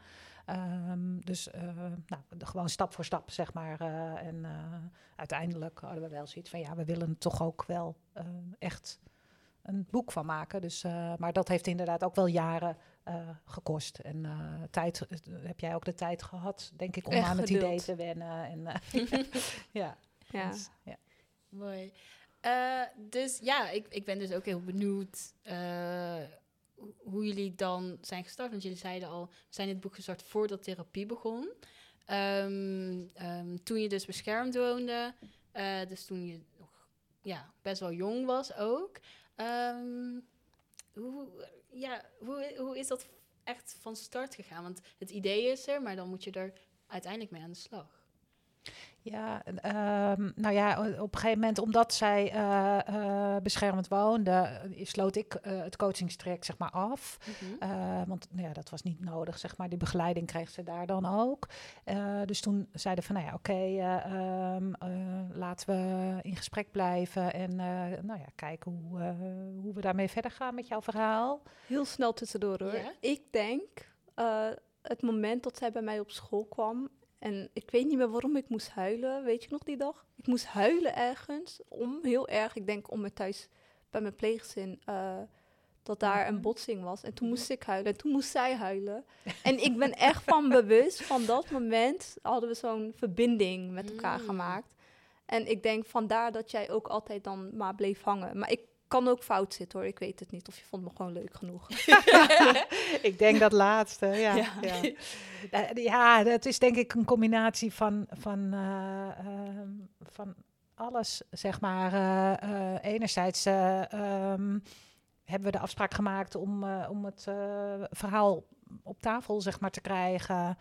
Um, dus uh, nou, gewoon stap voor stap, zeg maar. Uh, en uh, uiteindelijk hadden we wel zoiets van, ja, we willen toch ook wel uh, echt een boek van maken. Dus, uh, maar dat heeft inderdaad ook wel jaren uh, gekost. En uh, tijd, uh, heb jij ook de tijd gehad, denk ik, om echt aan het geduld. idee te wennen. En, uh, ja. Ja. Dus, ja. Mooi. Uh, dus ja, ik, ik ben dus ook heel benieuwd uh, hoe jullie dan zijn gestart. Want jullie zeiden al, we zijn dit boek gestart voordat therapie begon. Um, um, toen je dus beschermd woonde, uh, dus toen je nog ja, best wel jong was ook. Um, hoe, ja, hoe, hoe is dat echt van start gegaan? Want het idee is er, maar dan moet je er uiteindelijk mee aan de slag. Ja, um, nou ja, op een gegeven moment, omdat zij uh, uh, beschermend woonde, sloot ik uh, het coachingstraject, zeg maar, af. Mm-hmm. Uh, want nou ja, dat was niet nodig, zeg maar. Die begeleiding kreeg ze daar dan ook. Uh, dus toen zeiden van, nou ja, oké, okay, uh, um, uh, laten we in gesprek blijven en uh, nou ja, kijken hoe, uh, hoe we daarmee verder gaan met jouw verhaal. Heel snel tussendoor, hoor. Ja? Ik denk, uh, het moment dat zij bij mij op school kwam, en ik weet niet meer waarom ik moest huilen. Weet je nog die dag? Ik moest huilen ergens om, heel erg. Ik denk om me thuis bij mijn pleeggezin uh, dat daar Mhm. een botsing was. En toen moest ik huilen en toen moest zij huilen. En ik ben echt van bewust, van dat moment hadden we zo'n verbinding met elkaar Mm. gemaakt. En ik denk vandaar dat jij ook altijd dan maar bleef hangen. Maar ik kan ook fout zitten hoor, ik weet het niet. Of je vond me gewoon leuk genoeg. Ik denk dat laatste, ja. Ja. Ja, ja. Eh, ja, dat is denk ik een combinatie van, van, eh, ehm, van alles, zeg maar. Eh, eh, enerzijds eh, ehm, hebben we de afspraak gemaakt om, eh, om het eh, verhaal op tafel, zeg maar, te krijgen.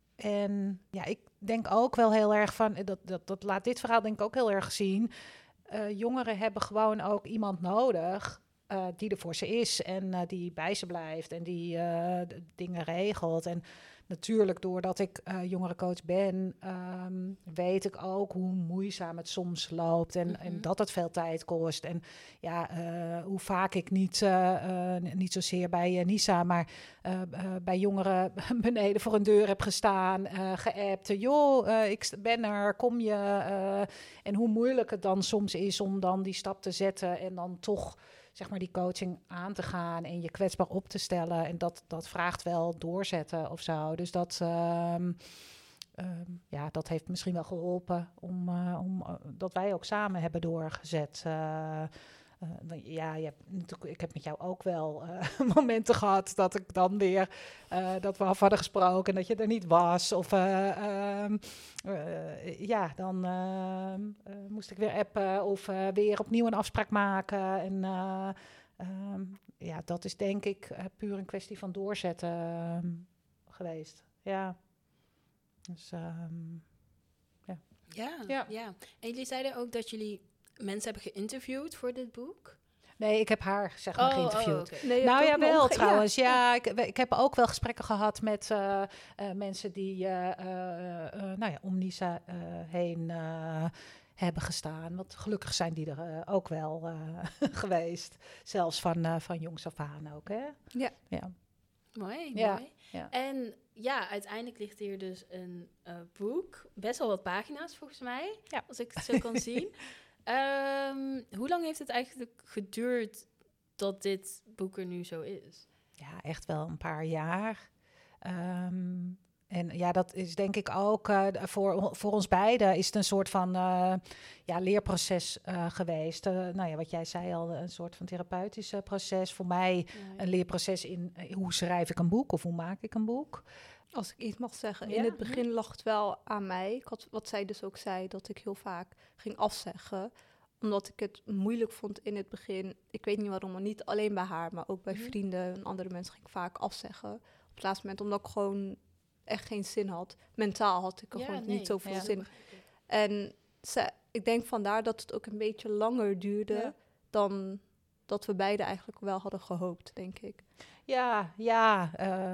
En ja, ik denk ook wel heel erg van, dat, dat, dat laat dit verhaal denk ik ook heel erg zien. Uh, jongeren hebben gewoon ook iemand nodig uh, die er voor ze is en uh, die bij ze blijft en die uh, d- dingen regelt. En natuurlijk, doordat ik uh, jongerencoach ben, um, weet ik ook hoe moeizaam het soms loopt en, mm-hmm. en dat het veel tijd kost. En ja, uh, hoe vaak ik niet, uh, uh, niet zozeer bij uh, Nisa, maar uh, uh, bij jongeren beneden voor een deur heb gestaan, uh, geappt. Joh, uh, ik ben er, kom je? Uh, en hoe moeilijk het dan soms is om dan die stap te zetten en dan toch, zeg maar, die coaching aan te gaan en je kwetsbaar op te stellen. En dat, dat vraagt wel doorzetten of zo. Dus dat, um, um, ja, dat heeft misschien wel geholpen om, uh, om uh, dat wij ook samen hebben doorgezet. Uh, uh, ja, je hebt, ik heb met jou ook wel uh, momenten gehad dat ik dan weer, uh, dat we af hadden gesproken en dat je er niet was. Of uh, um, uh, ja, dan uh, uh, moest ik weer appen of uh, weer opnieuw een afspraak maken. En uh, um, ja, dat is denk ik uh, puur een kwestie van doorzetten uh, geweest. Ja. Dus, um, ja. Ja, ja. ja. En jullie zeiden ook dat jullie mensen hebben geïnterviewd voor dit boek? Nee, ik heb haar, zeg maar, oh, geïnterviewd. Oh, okay. Nee, nou ja, wel omge- trouwens. Ja, ja. ja ik, ik heb ook wel gesprekken gehad met uh, uh, mensen die uh, uh, uh, nou ja, om Nisa uh, heen uh, hebben gestaan. Want gelukkig zijn die er uh, ook wel uh, geweest. Zelfs van, uh, van jongs af aan ook, hè? Ja. Ja. Mooi, ja. mooi. Ja. En ja, uiteindelijk ligt hier dus een uh, boek. Best wel wat pagina's volgens mij, ja. als ik het zo kan zien. Um, hoe lang heeft het eigenlijk geduurd dat dit boek er nu zo is? Ja, echt wel een paar jaar. Um, en ja, dat is denk ik ook uh, voor, voor ons beiden is het een soort van uh, ja, leerproces uh, geweest. Uh, nou ja, wat jij zei al, een soort van therapeutisch uh, proces. Voor mij ja, ja. een leerproces in uh, hoe schrijf ik een boek of hoe maak ik een boek. Als ik iets mag zeggen, ja? in het begin lag het wel aan mij. Ik had, wat zij dus ook zei, dat ik heel vaak ging afzeggen. Omdat ik het moeilijk vond in het begin. Ik weet niet waarom, maar niet alleen bij haar, maar ook bij mm-hmm. vrienden en andere mensen ging ik vaak afzeggen. Op het laatste moment, omdat ik gewoon echt geen zin had. Mentaal had ik er ja, gewoon nee. niet zoveel ja, zin. En ze, ik denk vandaar dat het ook een beetje langer duurde ja. dan dat we beiden eigenlijk wel hadden gehoopt, denk ik. Ja, ja.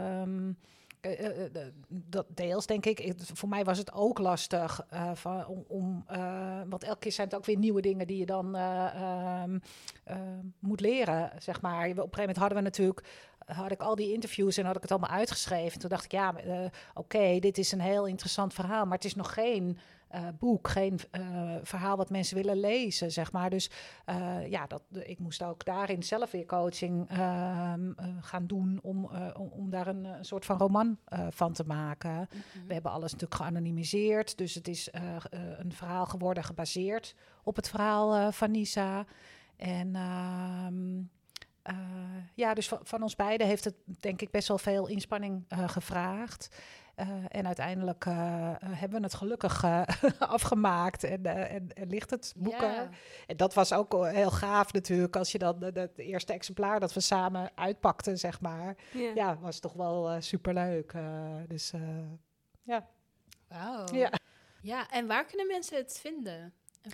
Um Uh, uh, uh, dat deels, denk ik. ik. Voor mij was het ook lastig. Uh, van, om, om, uh, want elke keer zijn het ook weer nieuwe dingen die je dan uh, um, uh, moet leren, zeg maar. Op een gegeven moment hadden we natuurlijk... had ik al die interviews en had ik het allemaal uitgeschreven. Toen dacht ik, ja, uh, oké, okay, dit is een heel interessant verhaal... maar het is nog geen uh, boek, geen uh, verhaal wat mensen willen lezen, zeg maar. Dus uh, ja, dat, ik moest ook daarin zelf weer coaching uh, uh, gaan doen... om, uh, om, om daar een, een soort van roman uh, van te maken. Mm-hmm. We hebben alles natuurlijk geanonimiseerd... dus het is uh, uh, een verhaal geworden gebaseerd op het verhaal uh, van Nisa. En... Uh, Uh, ja, dus van, van ons beiden heeft het denk ik best wel veel inspanning uh, gevraagd. Uh, en uiteindelijk uh, uh, hebben we het gelukkig uh, afgemaakt en, uh, en, en ligt het boek er. Ja. En dat was ook heel gaaf natuurlijk, als je dan uh, het eerste exemplaar dat we samen uitpakten, zeg maar. Yeah. Ja, was toch wel uh, superleuk. Uh, dus uh, ja. Wauw. Ja. Ja, en waar kunnen mensen het vinden?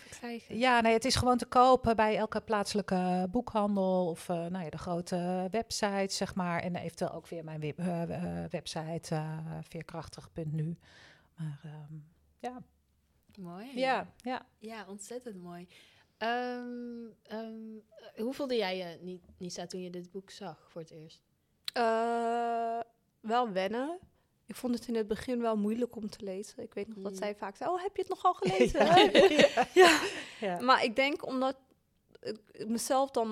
Ja, nee, het is gewoon te kopen bij elke plaatselijke boekhandel of uh, nou ja, de grote websites, zeg maar. En eventueel ook via mijn web, uh, uh, website uh, veerkrachtig punt n u. Maar um, ja. Mooi. Ja, ja. Ja, ontzettend mooi. Um, um, hoe voelde jij je, Nisa, toen je dit boek zag voor het eerst? Uh, wel wennen. Ik vond het in het begin wel moeilijk om te lezen. Ik weet nog mm. dat zij vaak zei, oh, heb je het nogal gelezen? ja. Ja. Ja. Ja. Maar ik denk omdat ik mezelf dan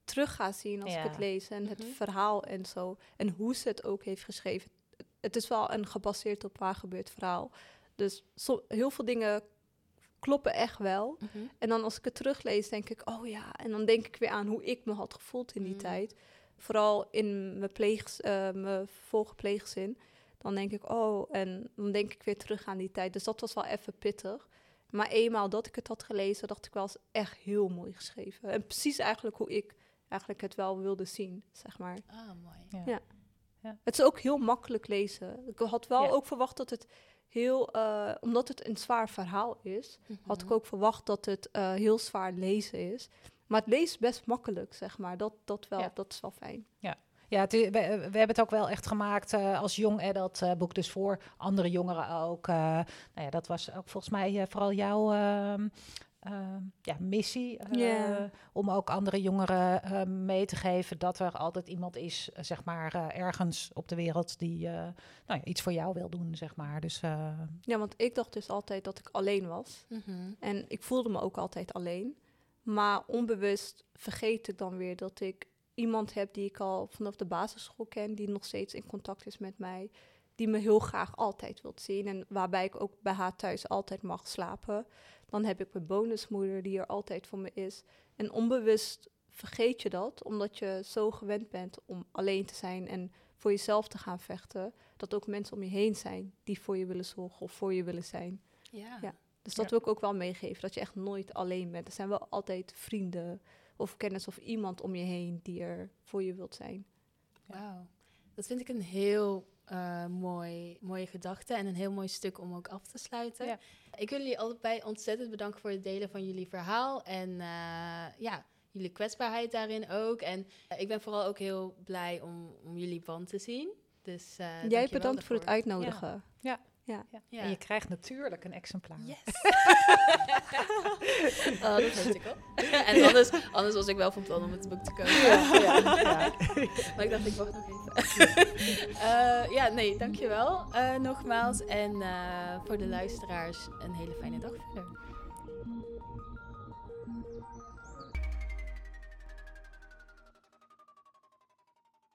terug ga zien als Ja. ik het lees. En het Mhm. verhaal en zo. En hoe ze het ook heeft geschreven. Het is wel een gebaseerd op waar gebeurd verhaal. Dus so- heel veel dingen kloppen echt wel. Mhm. En dan als ik het teruglees, denk ik, oh ja. En dan denk ik weer aan hoe ik me had gevoeld in die Mm. tijd. Vooral in mijn, pleegs, eh, mijn volgende pleeggezin. Dan denk ik, oh, en dan denk ik weer terug aan die tijd. Dus dat was wel even pittig. Maar eenmaal dat ik het had gelezen, dacht ik wel, is echt heel mooi geschreven. En precies eigenlijk hoe ik eigenlijk het wel wilde zien, zeg maar. Ah, mooi. Ja. Ja. Ja. Het is ook heel makkelijk lezen. Ik had wel Ja. ook verwacht dat het heel, eh, omdat het een zwaar verhaal is, had ik Mhm. ook verwacht dat het eh, heel zwaar lezen is. Maar het leest best makkelijk, zeg maar. Dat, dat wel, Ja. dat is wel fijn. Ja, het, i- we, we hebben het ook wel echt gemaakt eh, als young adult eh, boek, dus voor andere jongeren ook. Eh, nou ja, dat was ook volgens mij eh, vooral jouw ehm, ehm, ja, missie, eh, Ja. om ook andere jongeren eh, mee te geven dat er altijd iemand is, eh, zeg maar, eh, ergens op de wereld die eh, nou ja, iets voor jou wil doen, zeg maar. Dus eh, Ja, want ik dacht dus altijd dat ik alleen was. Mhm. En ik voelde me ook altijd alleen. Maar onbewust vergeet ik dan weer dat ik iemand heb die ik al vanaf de basisschool ken, die nog steeds in contact is met mij, die me heel graag altijd wilt zien en waarbij ik ook bij haar thuis altijd mag slapen. Dan heb ik mijn bonusmoeder die er altijd voor me is. En onbewust vergeet je dat, omdat je zo gewend bent om alleen te zijn en voor jezelf te gaan vechten, dat ook mensen om je heen zijn die voor je willen zorgen of voor je willen zijn. Ja. Ja. Dus dat Ja. wil ik ook wel meegeven, dat je echt nooit alleen bent. Er zijn wel altijd vrienden of kennis of iemand om je heen die er voor je wilt zijn. Wauw. Dat vind ik een heel eh, mooi, mooie gedachte en een heel mooi stuk om ook af te sluiten. Ja. Ik wil jullie allebei ontzettend bedanken voor het delen van jullie verhaal en eh, ja, jullie kwetsbaarheid daarin ook. En eh, ik ben vooral ook heel blij om, om jullie band te zien. Dus, eh, dankjewel Jij bedankt voor het daarvoor. uitnodigen. ja. Ja. En je krijgt natuurlijk een exemplaar. Yes. Oh, dat wist ik al. En anders, anders was ik wel van plan om het boek te kopen. Ja, ja, ja. Maar ik dacht, ik wacht nog even. Eh, ja, nee, dankjewel uh, nogmaals. En uh, voor de luisteraars een hele fijne dag verder.